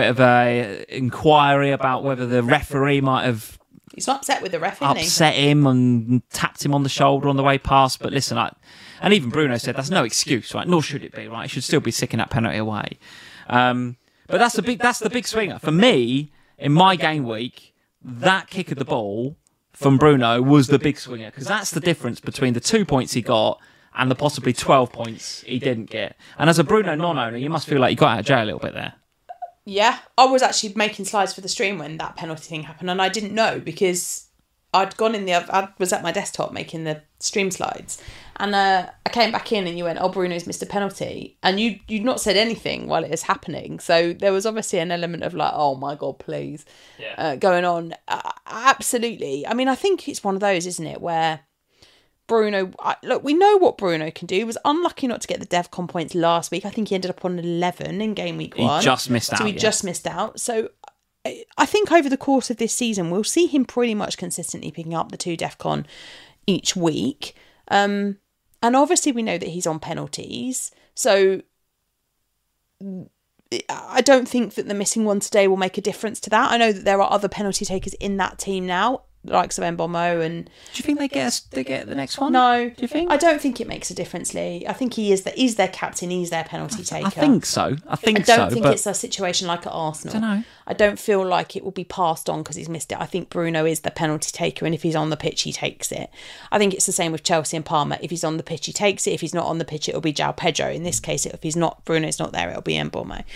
a inquiry about whether the referee might have. He's not upset with the ref, isn't he? Upset him and tapped him on the shoulder on the way past. But listen, and even Bruno said that's no excuse, right? Nor should it be, right? He should still be sicking that penalty away. But that's the big swinger for me in my game week. That kick of the ball from Bruno was the big swinger, because that's the difference between the 2 points he got and the possibly 12 points he didn't get. And as a Bruno non-owner, you must feel like you got out of jail a little bit there. Yeah, I was actually making slides for the stream when that penalty thing happened, and I didn't know because I'd gone in I was at my desktop making the stream slides, and I came back in and you went, "Oh, Bruno's missed a penalty," and you'd not said anything while it was happening. So there was obviously an element of like, "Oh my God, please," going on. Absolutely. I mean, I think it's one of those, isn't it, where Bruno, look, we know what Bruno can do. He was unlucky not to get the DevCon points last week. I think he ended up on 11 in game week 1. He just missed out. So he just missed out. So I think over the course of this season, we'll see him pretty much consistently picking up the 2 DEFCON each week. And obviously we know that he's on penalties. So I don't think that the missing one today will make a difference to that. I know that there are other penalty takers in that team now, the likes of Mbommo and... Do you think they get the next one? No. Do you think? I don't think it makes a difference, Lee. I think he's their captain, he's their penalty taker. I think so. I don't think it's a situation like at Arsenal. I don't know. I don't feel like it will be passed on because he's missed it. I think Bruno is the penalty taker, and if he's on the pitch, he takes it. I think it's the same with Chelsea and Palmer. If he's on the pitch, he takes it. If he's not on the pitch, it'll be João Pedro. In this case, if he's not, Bruno's not there, it'll be Mbommo.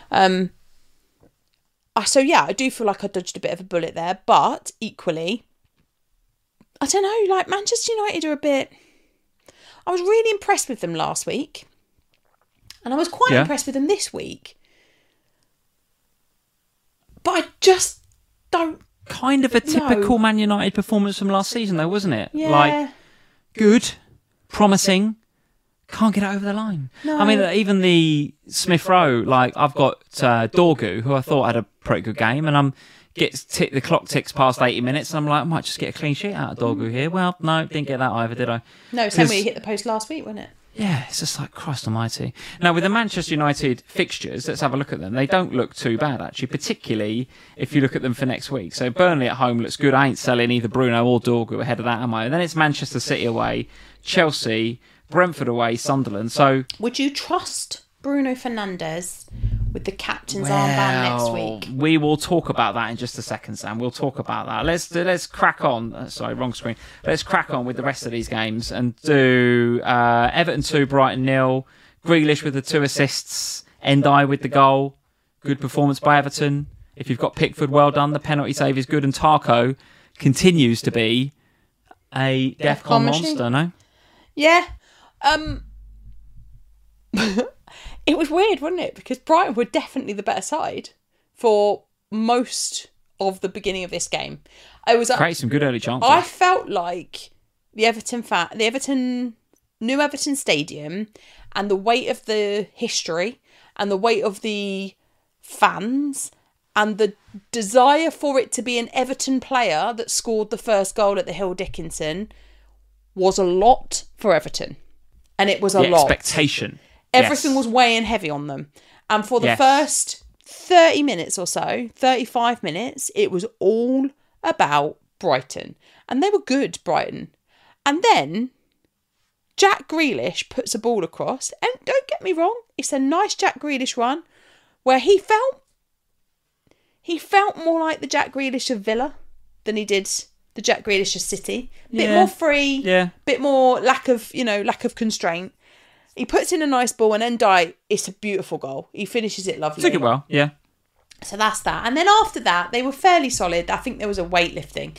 So yeah, I do feel like I dodged a bit of a bullet there, but equally, I don't know, like Manchester United are a bit... I was really impressed with them last week. And I was quite impressed with them this week. But I just don't... Kind of a typical Man United performance from last season though, wasn't it? Yeah. Like, good, promising, can't get it over the line. No. I mean, even the Smith Rowe, like, I've got Dorgu, who I thought had a pretty good game, and the clock ticks past 80 minutes, and I'm like, I might just get a clean sheet out of Dorgu here. Well, no, didn't get that either, did I? No, same way you hit the post last week, wasn't it? Yeah, it's just like, Christ almighty. Now, with the Manchester United fixtures, let's have a look at them. They don't look too bad, actually, particularly if you look at them for next week. So Burnley at home looks good. I ain't selling either Bruno or Dorgu ahead of that, am I? And then it's Manchester City away, Chelsea, Brentford away, Sunderland. So would you trust Bruno Fernandes with the captain's armband next week? We will talk about that in just a second, Sam. We'll talk about that. Let's crack on. Sorry, wrong screen. Let's crack on with the rest of these games and do Everton 2, Brighton 0. Grealish with the 2 assists. Ndiaye with the goal. Good performance by Everton. If you've got Pickford, well done. The penalty save is good, and Tarko continues to be a DEFCON monster. No? Yeah. It was weird, wasn't it? Because Brighton were definitely the better side for most of the beginning of this game. Create some good early chances. I felt like the New Everton Stadium, and the weight of the history and the weight of the fans and the desire for it to be an Everton player that scored the first goal at the Hill Dickinson was a lot for Everton. And it was a lot. Expectation. Everything was weighing heavy on them. And for the first 30 minutes or so, 35 minutes, it was all about Brighton. And they were good, Brighton. And then Jack Grealish puts a ball across. And don't get me wrong, it's a nice Jack Grealish run where he felt more like the Jack Grealish of Villa than he did the Jack Grealish of City. Bit more free, bit more lack of constraint. He puts in a nice ball, and Ndiaye, it's a beautiful goal. He finishes it lovely. Took it well, yeah. So that's that. And then after that, they were fairly solid. I think there was a weightlifting.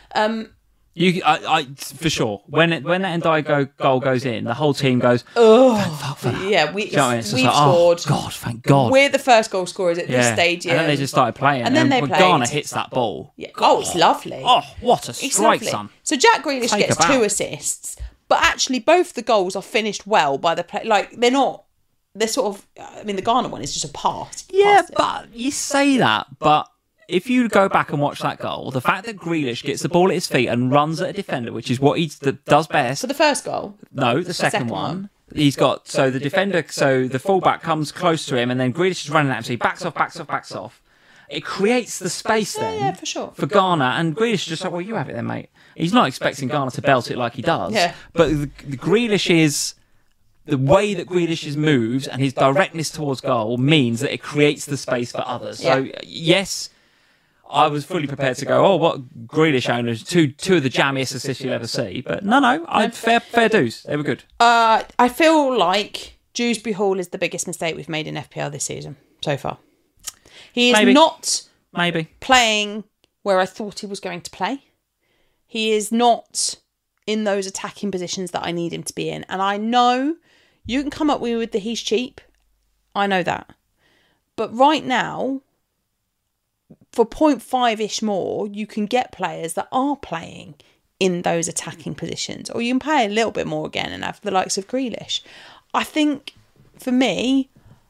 I for sure. When that Ndiaye goal goes in, the whole team goes, oh, yeah, we've scored. Oh, God, thank God. We're the first goal scorers at this stadium. And then they just started playing. And then they played. Ghana hits that ball. Yeah. Oh, it's lovely. Oh, what a strike, son. So Jack Grealish gets 2 assists. But actually, both the goals are finished well by the play. Like, they're sort of... I mean, the Ghana one is just a pass. Yeah, but you say that, but if you go back and watch that goal, the fact that Grealish gets the ball at his feet and runs at a defender, which is what he does best... For the first goal? No, the second one. He's got... So the fullback comes close to him, and then Grealish is running at him, so he backs off. It creates the space then. Yeah, for sure. For Ghana, and Grealish is just like, well, you have it then, mate. He's not expecting Ghana to belt it like he does. Yeah. But the Grealish is... The way that Grealish moves and his directness towards goal means that it creates the space for others. So, yes, I was fully prepared to go, what Grealish owners, two of the jammiest assists you'll ever see. But no, fair dues. They were good. I feel like Dewsbury Hall is the biggest mistake we've made in FPL this season so far. He is not playing where I thought he was going to play. He is not in those attacking positions that I need him to be in. And I know you can come up with the he's cheap. I know that. But right now, for 0.5-ish more, you can get players that are playing in those attacking positions. Or you can pay a little bit more again and have the likes of Grealish. I think, for me,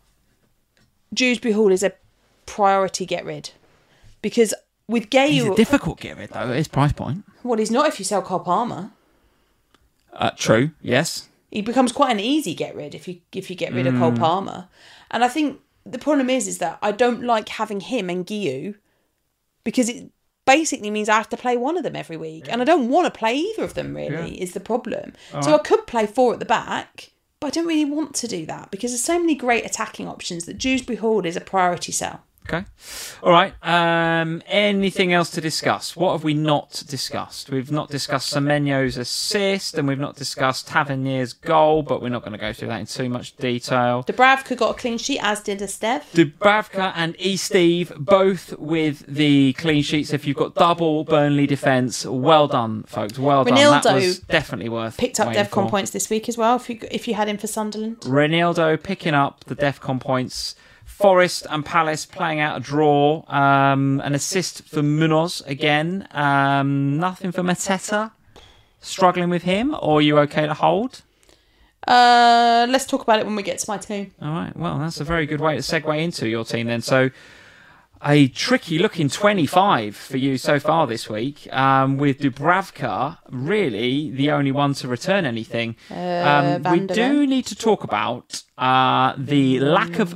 Dewsbury Hall is a priority get rid. Because with Gale... He's a difficult get rid, though, at his price point. Well, he's not if you sell Cole Palmer. True, yes. He becomes quite an easy get rid if you get rid of Cole Palmer. And I think the problem is that I don't like having him and Guiu because it basically means I have to play one of them every week. Yeah. And I don't want to play either of them, really, is the problem. So I could play 4 at the back, but I don't really want to do that because there's so many great attacking options that Dewsbury Hall is a priority sell. Okay. All right. Anything else to discuss? What have we not discussed? We've not discussed Semenyo's assist and we've not discussed Tavernier's goal, but we're not going to go through that in too much detail. Dubravka got a clean sheet, as did Estev. Dubravka and Steve both with the clean sheets. If you've got double Burnley defence, well done, folks. Well done. That was definitely worth picked up DEFCON points this week as well, if you had him for Sunderland. Ronaldo picking up the DEFCON points. Forest and Palace playing out a draw. An assist for Munoz again. Nothing for Mateta. Struggling with him, or are you okay to hold? Let's talk about it when we get to my team. All right. Well, that's a very good way to segue into your team then. So, a tricky looking 25 for you so far this week, with Dubravka really the only one to return anything. We do need to talk about the lack of faith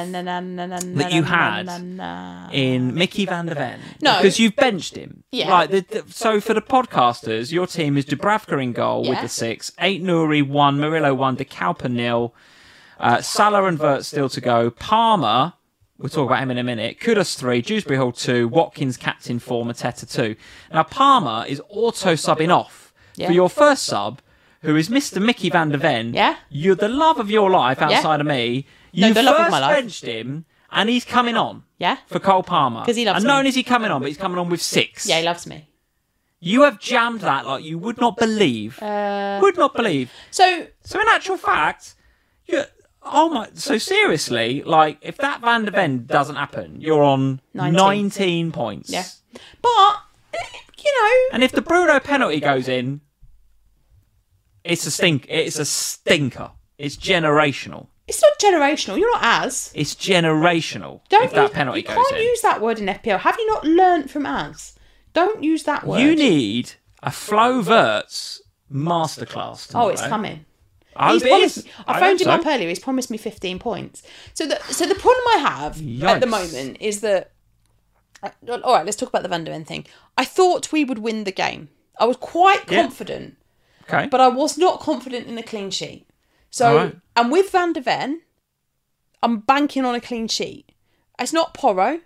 that you had in Mickey van der Ven. No. Because you've benched him. Yeah. Right, so for the podcasters, your team is Dubravka in goal with the 6, 8 Nouri, 1, Murillo 1, De Kalper 0, Salah and Vert still to go, Palmer... We'll talk about him in a minute. Kudus 3, Dewsbury Hall 2, Watkins captain 4, Mateta 2. Now, Palmer is auto-subbing off for your first sub, who is Mr. Mickey van der Ven. Yeah. You're the love of your life outside of me. You first benched him, and he's coming on for Cole Palmer. Because he loves me. And not only is he coming on, but he's coming on with 6. Yeah, he loves me. You have jammed that like you would not believe. Would not believe. So in actual fact, oh my! So seriously, like if that Van der Ven doesn't happen, you're on 19 points. Yeah, but and if the Bruno penalty goes in, it's a stink. It's a stinker. It's generational. It's not generational. You're not as. It's generational. If that penalty goes in, you can't use that word in FPL. Have you not learnt from as? Don't use that word. You need a Flo Wirtz masterclass tomorrow. Oh, it's coming. I phoned him up earlier. He's promised me 15 points. So the problem I have at the moment is that... All right, let's talk about the Van der Ven thing. I thought we would win the game. I was quite confident. Okay. But I was not confident in a clean sheet. So, and with Van der Ven, I'm banking on a clean sheet. It's not Porro.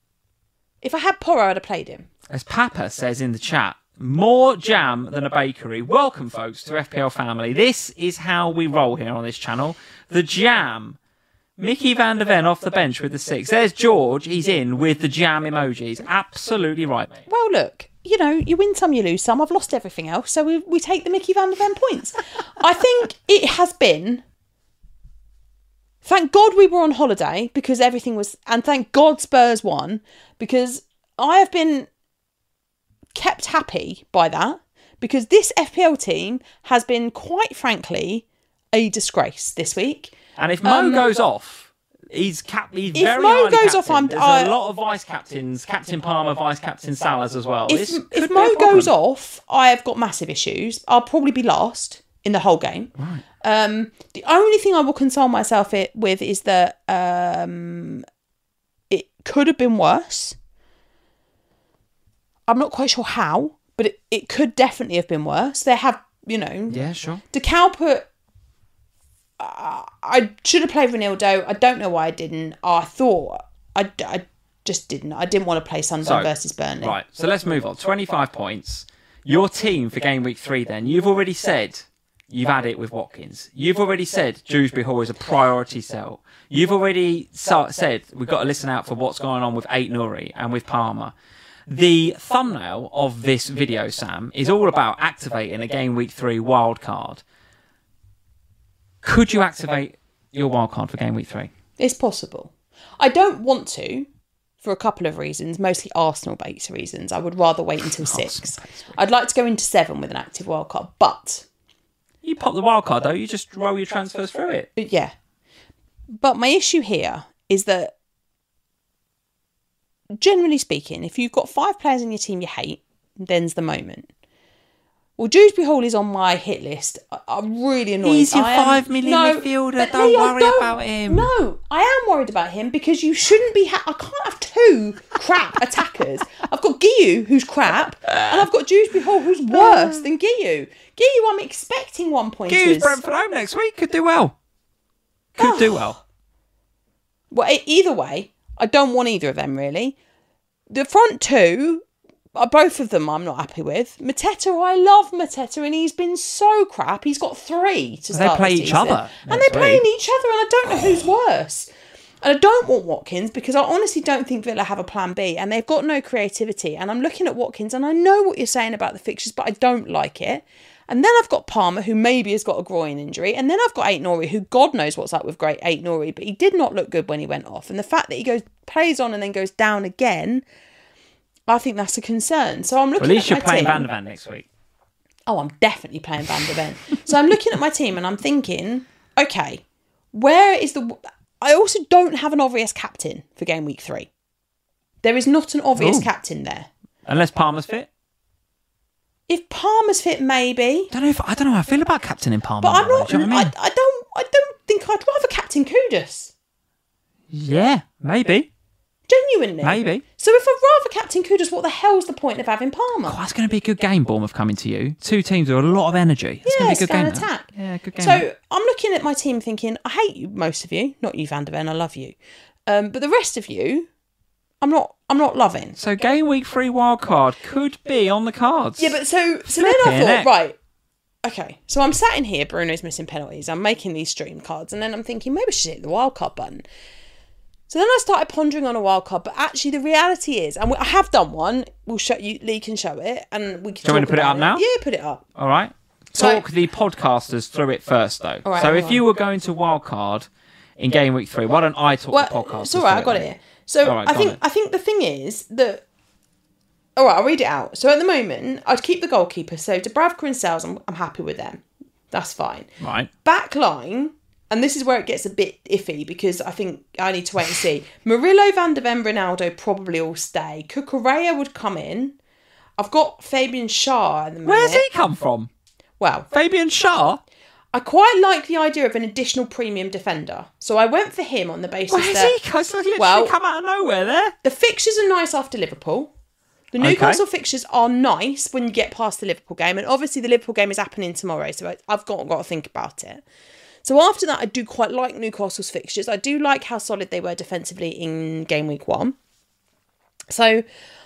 If I had Porro, I'd have played him. As Papa says in the chat, more jam than a bakery. Welcome, folks, to FPL family. This is how we roll here on this channel. The jam. Mickey van der Ven off the bench with the 6. There's George. He's in with the jam emojis. Absolutely right, mate. Well, look, you win some, you lose some. I've lost everything else, so we take the Mickey van der Ven points. I think it has been... Thank God we were on holiday because everything was... And thank God Spurs won because I have been... kept happy by that because this FPL team has been, quite frankly, a disgrace this week. And if Mo goes off, he's very if Mo goes off, there's a lot of vice captains, Captain Palmer, Vice Captain Salas as well. If Mo goes off, I have got massive issues. I'll probably be last in the whole game. Right. The only thing I will console myself with is that it could have been worse. I'm not quite sure how, but it could definitely have been worse. There have, Yeah, sure. De Kalper, I should have played Ronaldo. I don't know why I didn't. I thought, I just didn't. I didn't want to play Sunderland versus Burnley. Right, so let's move on. 25 points. Your team for game week 3 then, you've already said you've had it with Watkins. You've already said Dewsbury Hall is a priority sell. You've already said we've got to listen out for what's going on with Ait-Nouri and with Palmer. The thumbnail of this video, Sam, is all about activating a game week 3 wild card. Could you activate your wild card for game week 3? It's possible. I don't want to, for a couple of reasons, mostly Arsenal-based reasons. I would rather wait until 6. I'd like to go into 7 with an active wild card, but... You pop the wild card, though. You just roll your transfers through it. Yeah. But my issue here is that, generally speaking, if you've got 5 players in your team you hate, then's the moment. Well, Dewsbury Hall is on my hit list. I'm really annoyed. He's your 5 million midfielder. Don't worry about him. No, I am worried about him because you shouldn't be... I can't have 2 crap attackers. I've got Guiu, who's crap, and I've got Dewsbury Hall, who's worse than Guiu. Guiu, I'm expecting 1 pointers. Guiu's Brentford home next week. Could do well. Do well. Well, either way, I don't want either of them, really. The front 2... both of them I'm not happy with. Mateta, I love Mateta, and he's been so crap. He's got 3 to start. They play each other. And they're playing each other, and I don't know who's worse. And I don't want Watkins because I honestly don't think Villa have a plan B, and they've got no creativity. And I'm looking at Watkins, and I know what you're saying about the fixtures, but I don't like it. And then I've got Palmer, who maybe has got a groin injury. And then I've got Ait-Nouri, who God knows what's up with great Ait-Nouri, but he did not look good when he went off. And the fact that he plays on and then goes down again... I think that's a concern. So I'm looking at my team. At least you're playing Van de Ven next week. Oh, I'm definitely playing Van de Ven. So I'm looking at my team and I'm thinking, okay, where is the... I also don't have an obvious captain for game week 3. There is not an obvious captain there. Unless Palmer's fit? If Palmer's fit, maybe. I don't know how I feel about captaining Palmer. But I'm not... I don't think I'd rather captain Kudus. Yeah, maybe. Genuinely. Maybe. So if I'd rather captain Kudus, what the hell's the point of having Palmer? Oh, that's going to be a good game, Bournemouth coming to you. 2 teams with a lot of energy. That's going to be a good game. Attack. Yeah, good game. So I'm looking at my team thinking, I hate you, most of you. Not you, Van de Ven, I love you. But the rest of you, I'm not loving. So game week 3 wildcard could be on the cards. Yeah, but so then I thought, right, okay. So I'm sat in here, Bruno's missing penalties. I'm making these stream cards, and then I'm thinking, maybe I should hit the wildcard button. So then I started pondering on a wild card, but actually the reality is, and I have done one. We'll show you. Lee can show it, and we can. Do you want me to put it up now? Yeah, put it up. All right. Talk the podcasters through it first, though. All right, so if you were going to wild card in game week 3, why don't I talk the podcasters? It's all right. I got it here. So I think the thing is that. All right, I'll read it out. So at the moment, I'd keep the goalkeeper. So Dubravka and Sales, I'm happy with them. That's fine. Right. Back line. And this is where it gets a bit iffy because I think I need to wait and see. Murillo, Van de Ven, Ronaldo probably all stay. Cucurella would come in. I've got Fabian Schär at the minute. Where's he come from? Well, Fabian Schär? I quite like the idea of an additional premium defender. So I went for him on the basis that... Where's he? Literally come out of nowhere there. The fixtures are nice after Liverpool. The Newcastle fixtures are nice when you get past the Liverpool game. And obviously the Liverpool game is happening tomorrow. So I've got to think about it. So after that, I do quite like Newcastle's fixtures. I do like how solid they were defensively in game week 1. So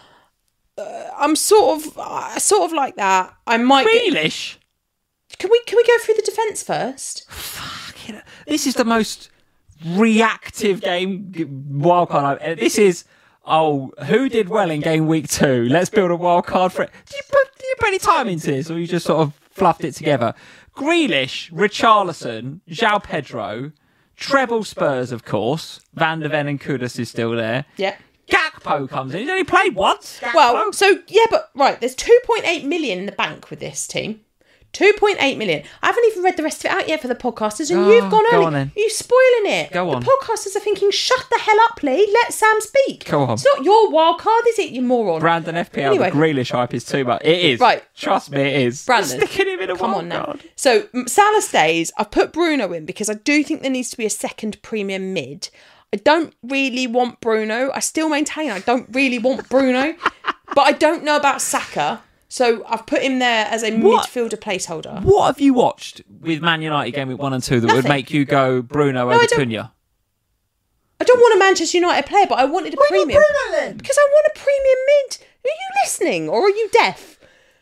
I'm sort of like that. I might. Grealish. Can we go through the defence first? Fucking. This is the most reactive game wildcard. This is. Oh, who did well in game week 2? Let's build a wildcard for it. Did you put any time into this, or you just sort of fluffed it together? Grealish, Richarlison, João Pedro, treble Spurs, of course. Van de Ven and Kudus is still there. Yeah. Gakpo comes in. He's only played once. Gakpo. Well, so, yeah, but, right, there's 2.8 million in the bank with this team. 2.8 million. I haven't even read the rest of it out yet for the podcasters, and you've gone early. On then. You're spoiling it. Go on. The podcasters are thinking, shut the hell up, Lee. Let Sam speak. Go on. It's not your wild card, is it, you moron? Brandon FPL, anyway. The Grealish hype is too much. It is. Right. Trust me, it is. Brandon. Sticking him in a come wild on now. card. So, Salah stays. I've put Bruno in because I do think there needs to be a second premium mid. I don't really want Bruno. I still maintain I don't really want Bruno. But I don't know about Saka. So I've put him there as a midfielder placeholder. What have you watched with Man United game week 1 and 2 that would make you go Bruno over Cunha? I don't want a Manchester United player, but I wanted a premium. Bruno then? Because I want a premium mid. Are you listening or are you deaf?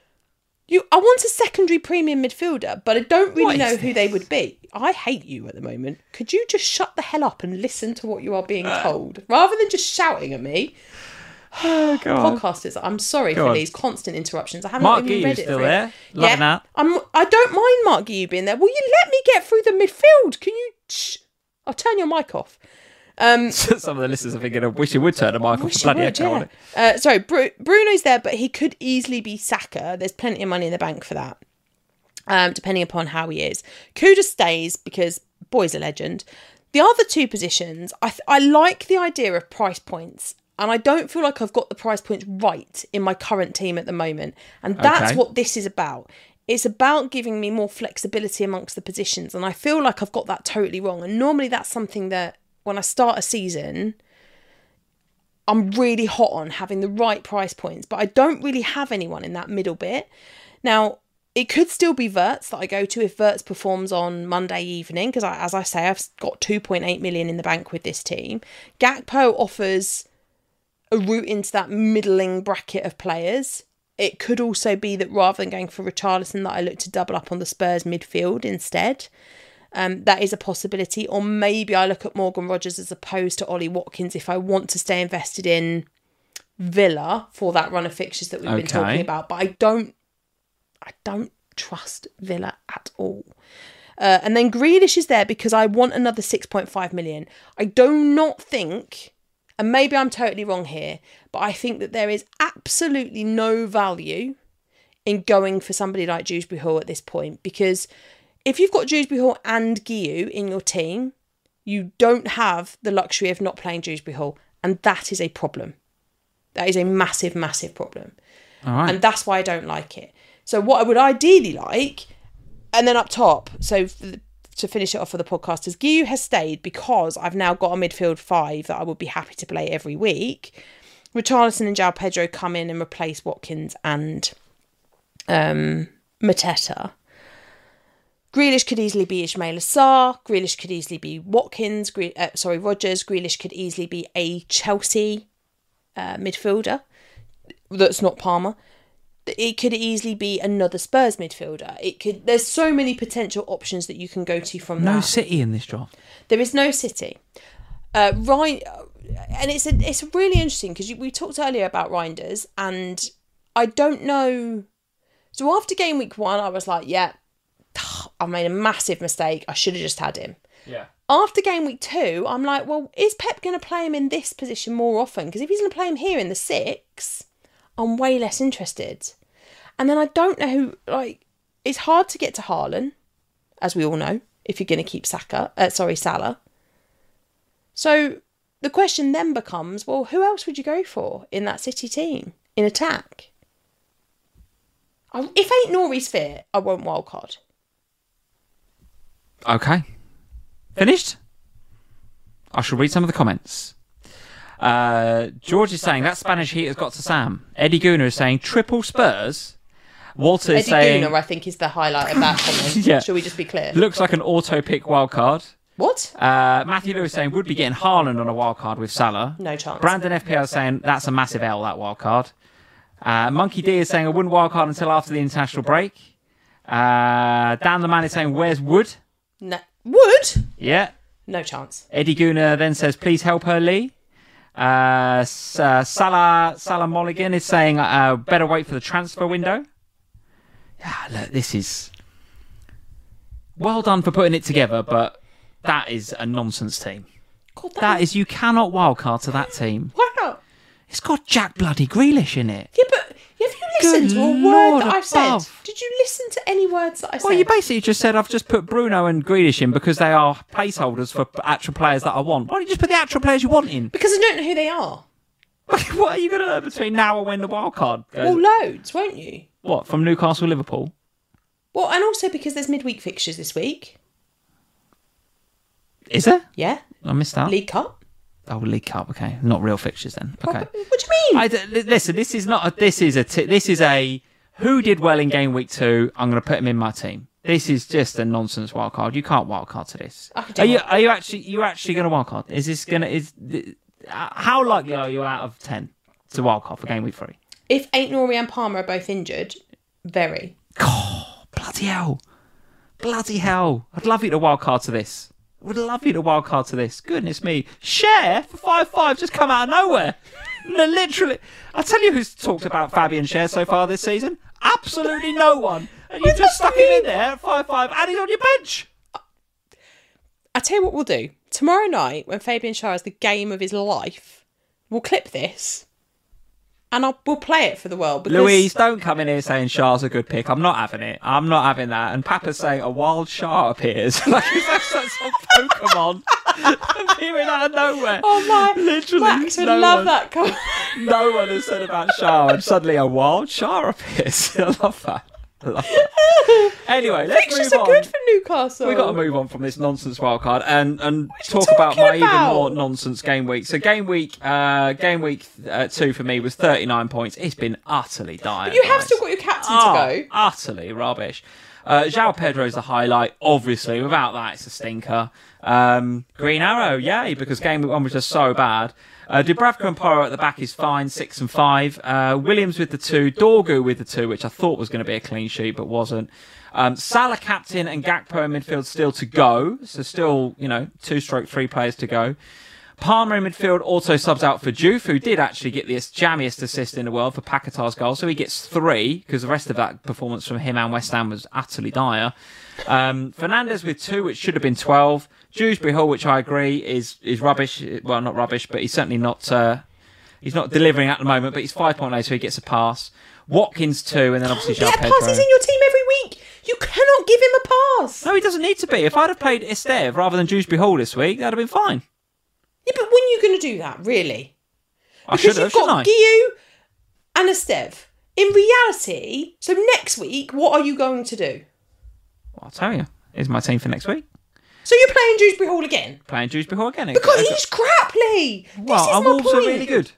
I want a secondary premium midfielder, but I don't really know who they would be. I hate you at the moment. Could you just shut the hell up and listen to what you are being told rather than just shouting at me? Oh God! Podcasters, I'm sorry for these constant interruptions. I haven't Mark even read it. Still there? Loving that. I don't mind Mark Guiu being there. Will you let me get through the midfield? Can you? I'll turn your mic off. Some of the listeners are thinking, I wish he would turn the mic off. Bloody echo on it. Sorry, Bruno's there, but he could easily be Saka. There's plenty of money in the bank for that, depending upon how he is. Kuda stays because boy's a legend. The other two positions, I like the idea of price points, and I don't feel like I've got the price points right in my current team at the moment. And that's what this is about. It's about giving me more flexibility amongst the positions, and I feel like I've got that totally wrong. And normally that's something that when I start a season, I'm really hot on having the right price points, but I don't really have anyone in that middle bit. Now, it could still be Wirtz that I go to if Wirtz performs on Monday evening, because as I say, I've got 2.8 million in the bank with this team. Gakpo offers a route into that middling bracket of players. It could also be that rather than going for Richarlison, that I look to double up on the Spurs midfield instead. That is a possibility. Or maybe I look at Morgan Rogers as opposed to Ollie Watkins if I want to stay invested in Villa for that run of fixtures that we've been talking about. But I don't trust Villa at all. And then Grealish is there because I want another 6.5 million. I do not think, and maybe I'm totally wrong here, but I think that there is absolutely no value in going for somebody like Dewsbury Hall at this point, because if you've got Dewsbury Hall and Guiu in your team, you don't have the luxury of not playing Dewsbury Hall, and that is a problem. That is a massive, massive problem. All right. And that's why I don't like it. So what I would ideally like, and then up top, so to finish it off for the podcast, is Guiu has stayed because I've now got a midfield 5 that I would be happy to play every week. Richarlison and João Pedro come in and replace Watkins and Mateta. Grealish could easily be Ismail Assar. Grealish could easily be Watkins. Rogers. Grealish could easily be a Chelsea midfielder that's not Palmer. It could easily be another Spurs midfielder. There's so many potential options that you can go to from that. No City in this draft. There is no City. Right, and it's really interesting because we talked earlier about Reinders, and I don't know. So after game week 1, I was like, yeah, I made a massive mistake. I should have just had him. Yeah. After game week 2, I'm like, well, is Pep going to play him in this position more often? Because if he's going to play him here in the 6, I'm way less interested. And then I don't know who, it's hard to get to Haaland, as we all know, if you're going to keep Salah. So the question then becomes, well, who else would you go for in that City team in attack? If ain't Nori's fit, I won't wildcard. Okay. Finished? I shall read some of the comments. George is saying that Spanish heat has got to Sam. Eddie Gooner is saying triple Spurs. Walter is saying... Eddie Gooner, I think, is the highlight of that comment. Yeah. Shall we just be clear? Looks like an auto-pick wildcard. What? Matthew Lewis saying would be getting Haaland on a wildcard with Salah. No chance. Brandon FPL is saying that's a massive L, that wildcard. Monkey D is saying I wouldn't wildcard until after the international break. Dan the Man is saying where's Wood? No. Wood? Yeah. No chance. Eddie Gooner then says please help her, Lee. Salah Mulligan is saying better wait for the transfer window. Yeah, look, this is well done for putting it together, but that is a nonsense team. God, that is, you cannot wildcard to that team. Why not? It's got Jack bloody Grealish in it. Yeah, but have you listened to a word that I've said? Did you listen to any words that I said? Well, you basically just said I've just put Bruno and Grealish in because they are placeholders for actual players that I want. Why don't you just put the actual players you want in? Because I don't know who they are. What are you going to learn between now and when the wild card goes? Well, loads, won't you? What, from Newcastle, Liverpool? Well, and also because there's midweek fixtures this week. Is there? Yeah. I missed that. League Cup. Oh, League Cup. Okay, not real fixtures then. Okay. What do you mean? Listen, this is a who did well in game week 2. I'm going to put him in my team. This is just a nonsense wildcard. You can't wildcard to this. Are you actually going to wildcard? How likely are you out of 10 to wildcard for game week 3? If Aït-Nouri and Palmer are both injured, very. Oh, bloody hell. Bloody hell. I'd love you to wildcard to this. Goodness me. Schär for 5-5 just come out of nowhere. Literally. I'll tell you who's talked about Fabian Schär so far this season. Absolutely no one. And you just stuck him in there at 5-5 and he's on your bench. I tell you what we'll do. Tomorrow night, when Fabian Schär has the game of his life, we'll clip this and we'll play it for the world. Because... Louise, don't come in here saying Schär's a good pick. I'm not having it. I'm not having that. And Papa's saying a wild Schär appears. Like that's some Pokemon appearing out of nowhere. Oh my! Literally, Max would love that. No one has said about Schär, and suddenly a wild Schär appears. I love that. Anyway, let's move on. Are good for Newcastle. We've got to move on from this nonsense wildcard and talk about my even more nonsense game week. So game week 2 for me was 39 points. It's been utterly dire. But you have still got your captain to go. Utterly rubbish. João Pedro's the highlight, obviously. Without that, it's a stinker. Green Arrow, yay, because game week 1 was just so bad. Dubravka and Porro at the back is fine, 6 and 5. Williams with the 2, Dorgu with the 2, which I thought was going to be a clean sheet, but wasn't. Salah captain and Gakpo in midfield still to go. So still, 2/3 players to go. Palmer in midfield also subs out for Diouf, who did actually get the jammiest assist in the world for Paquetá's goal. So he gets 3, because the rest of that performance from him and West Ham was utterly dire. Fernandes with 2, which should have been 12. Dewsbury Hall, which I agree is rubbish. Well, not rubbish, but he's certainly not delivering at the moment. But he's 5.8, so he gets a pass. Watkins 2, and then obviously João Pedro. Pass. He's in your team every week. You cannot give him a pass. No, he doesn't need to be. If I'd have played Esteve rather than Dewsbury Hall this week, that'd have been fine. Yeah, but when are you going to do that, really? I should have, shouldn't I? Because you've got Guiu and Esteve. In reality, so next week, what are you going to do? Well, I'll tell you. Here's my team for next week. So you're playing Dewsbury Hall again? Playing Dewsbury Hall again. Because he's crap, Lee. Well, our Wolves are really good.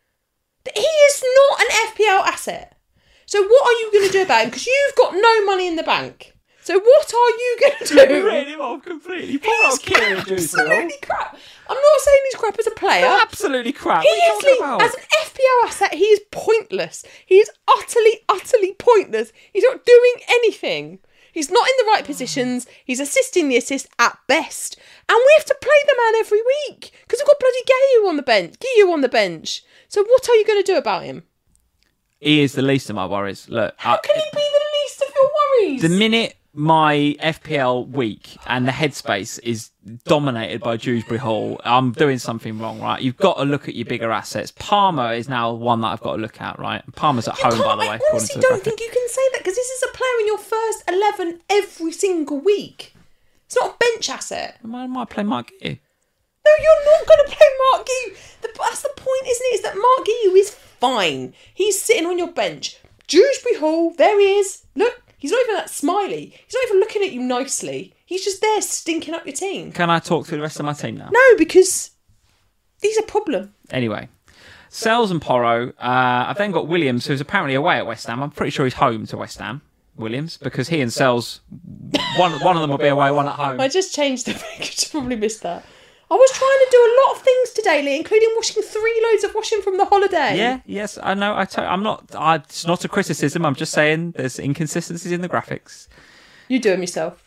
He is not an FPL asset. So what are you going to do about him? Because you've got no money in the bank. So what are you going to do? You ran him off completely. Poor old Kieran Dewsbury. Absolutely crap. I'm not saying he's crap as a player. Absolutely crap. He is, as an FPL asset, he is pointless. He is utterly, utterly pointless. He's not doing anything. He's not in the right positions. He's assisting the assist at best. And we have to play the man every week because we've got bloody Guiu on the bench. So what are you going to do about him? He is the least of my worries. Look, how can he be the least of your worries? The minute my FPL week and the headspace is dominated by Dewsbury Hall, I'm doing something wrong, right? You've got to look at your bigger assets. Palmer is now one that I've got to look at, right? Palmer's at home, by the way. I honestly don't think you can say that because this is a player in your first 11 every single week. It's not a bench asset. I might play Mark Guiu. No, you're not going to play Mark Guiu. That's the point, isn't it? Is that Mark Guiu is fine. He's sitting on your bench. Dewsbury Hall, there he is. Look. He's not even that smiley. He's not even looking at you nicely. He's just there stinking up your team. Can I talk through the rest of my team now? No, because he's a problem. Anyway, Sells and Porro. I've then got Williams, who's apparently away at West Ham. I'm pretty sure he's home to West Ham, Williams, because he and Sells, one of them will be away, one at home. I just changed the package. You probably missed that. I was trying to do a lot of things today, Lee, including washing 3 loads of washing from the holiday. Yeah, yes, I know. I'm not. It's not a criticism. I'm just saying there's inconsistencies in the graphics. You do them yourself.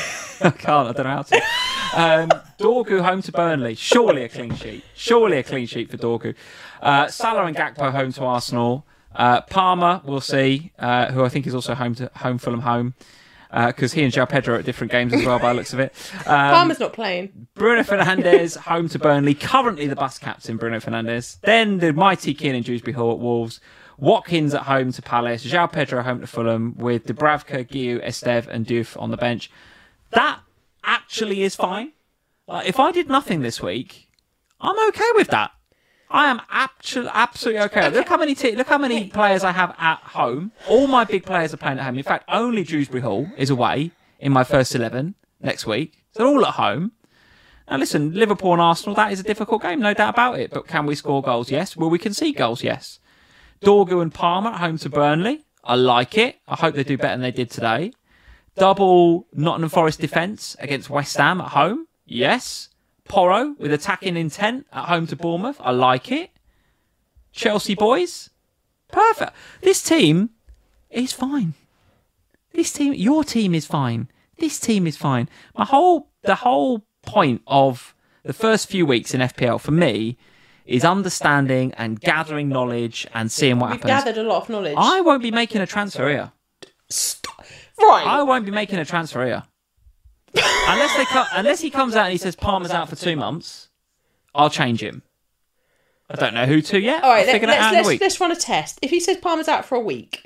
I can't. I don't know how to. Dorgu home to Burnley. Surely a clean sheet. Surely a clean sheet for Dorgu. Salah and Gakpo home to Arsenal. Palmer, we'll see. Who I think is also home Fulham home. Because he and João Pedro are at different games as well by the looks of it. Palmer's not playing. Bruno Fernandes, home to Burnley. Currently the bus captain, Bruno Fernandes. Then the mighty Kieran Dewsbury Hall at Wolves. Watkins at home to Palace. João Pedro home to Fulham with Dubravka, Guiu, Esteve and Diouf on the bench. That actually is fine. If I did nothing this week, I'm okay with that. I am absolutely okay. Look how many players I have at home. All my big players are playing at home. In fact, only Dewsbury Hall is away in my first 11 next week. So they're all at home. Now listen, Liverpool and Arsenal, that is a difficult game, no doubt about it. But can we score goals? Yes. Will we concede goals? Yes. Dorgu and Palmer at home to Burnley. I like it. I hope they do better than they did today. double Nottingham Forest defence against West Ham at home. Yes. Porro with attacking intent at home to Bournemouth. I like it. Chelsea boys. Perfect. This team is fine. Your team is fine. This team is fine. The whole point of the first few weeks in FPL for me is understanding and gathering knowledge and seeing what happens. We've gathered a lot of knowledge. I won't be making a transfer here. Right. I won't be making a transfer here. Unless he comes out and he says Palmer's out for 2 months, I'll change him. I don't know who to yet. All right, let's run a test. If he says Palmer's out for a week,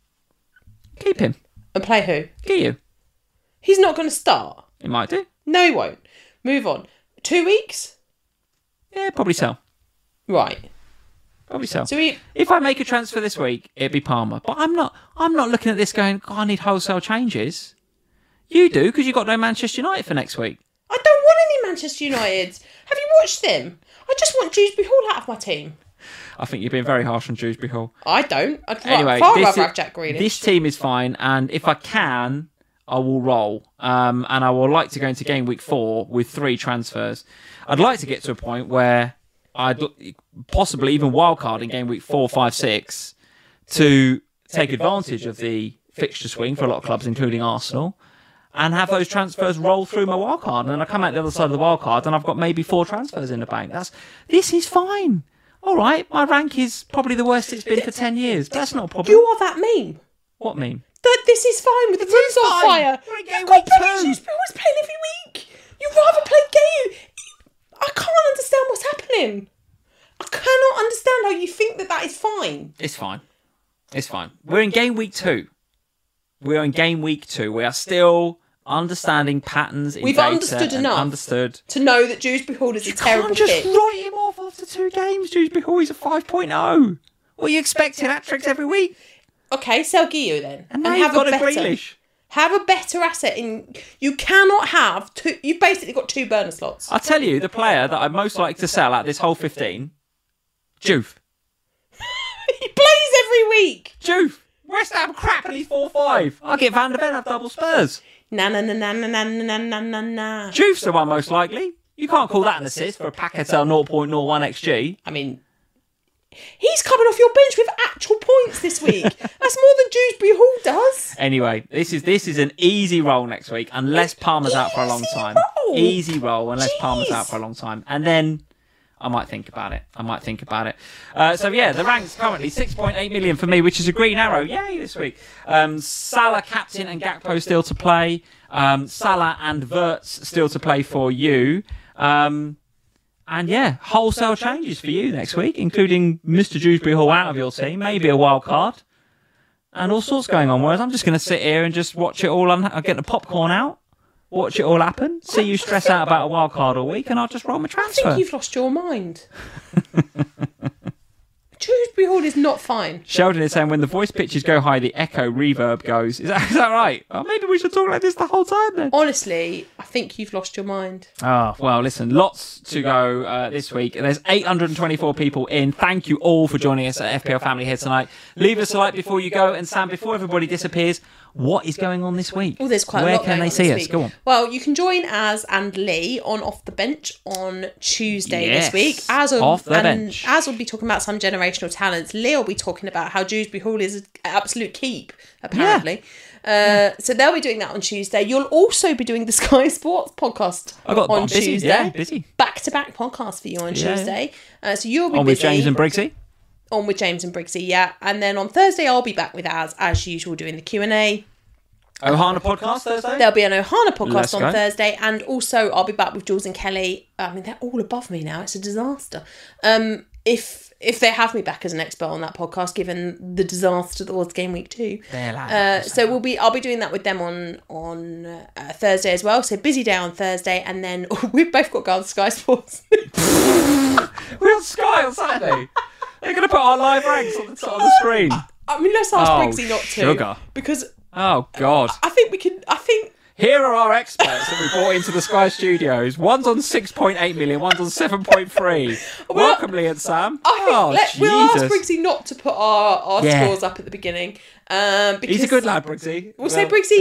keep him. And play who? Get you. He's not going to start. He might do. No, he won't. Move on. 2 weeks? Yeah, probably so. Right. Probably so. If I make a transfer this week, it'd be Palmer. But I'm not looking at this going, I need wholesale changes. You do, because you've got no Manchester United for next week. I don't want any Manchester United. Have you watched them? I just want Dewsbury Hall out of my team. I think you've been very harsh on Dewsbury Hall. I don't. I'd far rather have Jack Grealish. This team is fine, and if I can, I will roll. And I would like to go into game week 4 with 3 transfers. I'd like to get to a point where I'd possibly even wildcard in game week 4, 5, 6 to take advantage of the fixture swing for a lot of clubs, including Arsenal, and have those transfers roll through my wildcard. And then I come out the other side of the wildcard and I've got maybe 4 transfers in the bank. This is fine. All right, my rank is probably the worst it's been for 10 years. That's not a problem. You are that meme. What meme? That this is fine with the room's on fire. We're in game week 2. Always playing every week. You'd rather play game. I can't understand what's happening. I cannot understand how you think that is fine. It's fine. It's fine. We're in game week 2. We are still understanding patterns in We've data understood enough to know that Dewsbury Hall is a terrible pick. You can't just write him off after 2 games. Dewsbury Hall is a 5.0. What are you expecting? Hat-tricks every week? Okay, sell Guillou then. And now you've got a Grealish. Have a better asset in. You cannot have 2. You've basically got 2 burner slots. I'll tell you, the player that I'd most like to sell out this whole 15, Juve. He plays every week. Juve. West Ham crap and he's 4-5. I'll get Van der Ven have double Spurs. Nah. Juve's the one most likely. You can't call that an assist for a Paquetá 0.01 XG. I mean, he's coming off your bench with actual points this week. That's more than Dewsbury Hall does. Anyway, this is an easy roll next week, unless Palmer's out for a long time. Easy roll, unless Palmer's out for a long time. And then I might think about it. So yeah, the rank's currently 6.8 million for me, which is a green arrow. Yay, this week. Salah captain and Gakpo still to play. Salah and Wirtz still to play for you. And yeah, wholesale changes for you next week, including Mr. Dewsbury Hall out of your team, maybe a wild card, and all sorts going on. Whereas I'm just going to sit here and just watch it all. I'll get the popcorn out. Watch it all happen. See you stress out about a wild card all week, and I'll just roll my transfer. I think you've lost your mind. Dewsbury Hall is not fine. Sheldon is saying when the voice pitches go high, the echo reverb goes. Is that right? Oh, maybe we should talk like this the whole time then. Honestly, I think you've lost your mind. Oh, well, listen, lots to go this week. There's 824 people in. Thank you all for joining us at FPL Family here tonight. Leave us a like before you go. And Sam, before everybody disappears, what is going on this week? Oh, there's quite a lot. Where can they see us? Go on. Well, you can join Az and Lee on Off the Bench on Tuesday this week. Az will be talking about some generational talents. Lee will be talking about how Dewsbury Hall is an absolute keep, apparently. Yeah. So they'll be doing that on Tuesday. You'll also be doing the Sky Sports podcast on Tuesday. Yeah, busy. Back-to-back podcast for you on Tuesday. So you'll be on busy. With James and Briggsy. On with James and Briggsy, yeah. And then on Thursday, I'll be back with as usual, doing the Q&A. Ohana podcast Thursday? There'll be an Ohana podcast on Thursday. And also, I'll be back with Jules and Kelly. I mean, they're all above me now. It's a disaster. If they have me back as an expert on that podcast, given the disaster that was game week 2. So I'll be doing that with them on Thursday as well. So busy day on Thursday. And then we've both got to go on Sky Sports. We're on Sky on Saturday. They're going to put our live ranks on the screen. I mean, let's ask Briggsy not to. Sugar. Because... Oh, God. I think we can... Here are our experts that we brought into the Sky Studios. One's on 6.8 million, one's on 7.3. Welcome, Lee and Sam. We'll ask Briggsy not to put our scores up at the beginning. Because he's a good lad, Briggsy. We'll say, Briggsy...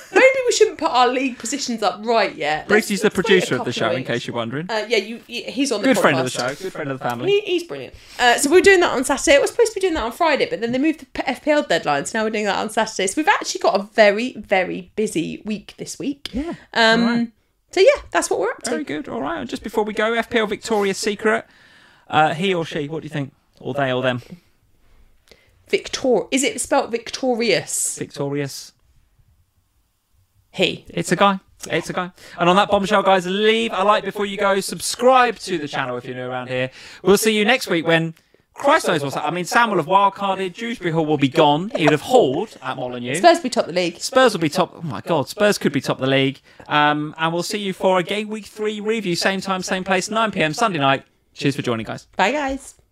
Maybe we shouldn't put our league positions up right yet. Brucey's the producer of the show, in case you're wondering. He's on the good podcast. Friend of the show, good friend of the family. He's brilliant. So we're doing that on Saturday. We're supposed to be doing that on Friday, but then they moved the FPL deadline, so now we're doing that on Saturday. So we've actually got a very, very busy week this week. Yeah. Right. So yeah, that's what we're up to. Very good. All right. And just before we go, FPL Victoria's Secret. He or she? What do you think? Or they or them? Is it spelled victorious? Victorious. He. It's a guy. It's a guy. And on that bombshell, guys, leave a like before you go. Subscribe to the channel if you're new around here. We'll see you next week when Christ knows what's happening. I mean, Sam will have wildcarded. Dewsbury Hall will be gone. He would have hauled at Molineux. Spurs will be top of the league. Spurs will be top. Oh my God, Spurs could be top of the league. And we'll see you for a game week 3 review. Same time, same place, 9 p.m. Sunday night. Cheers for joining, guys. Bye, guys.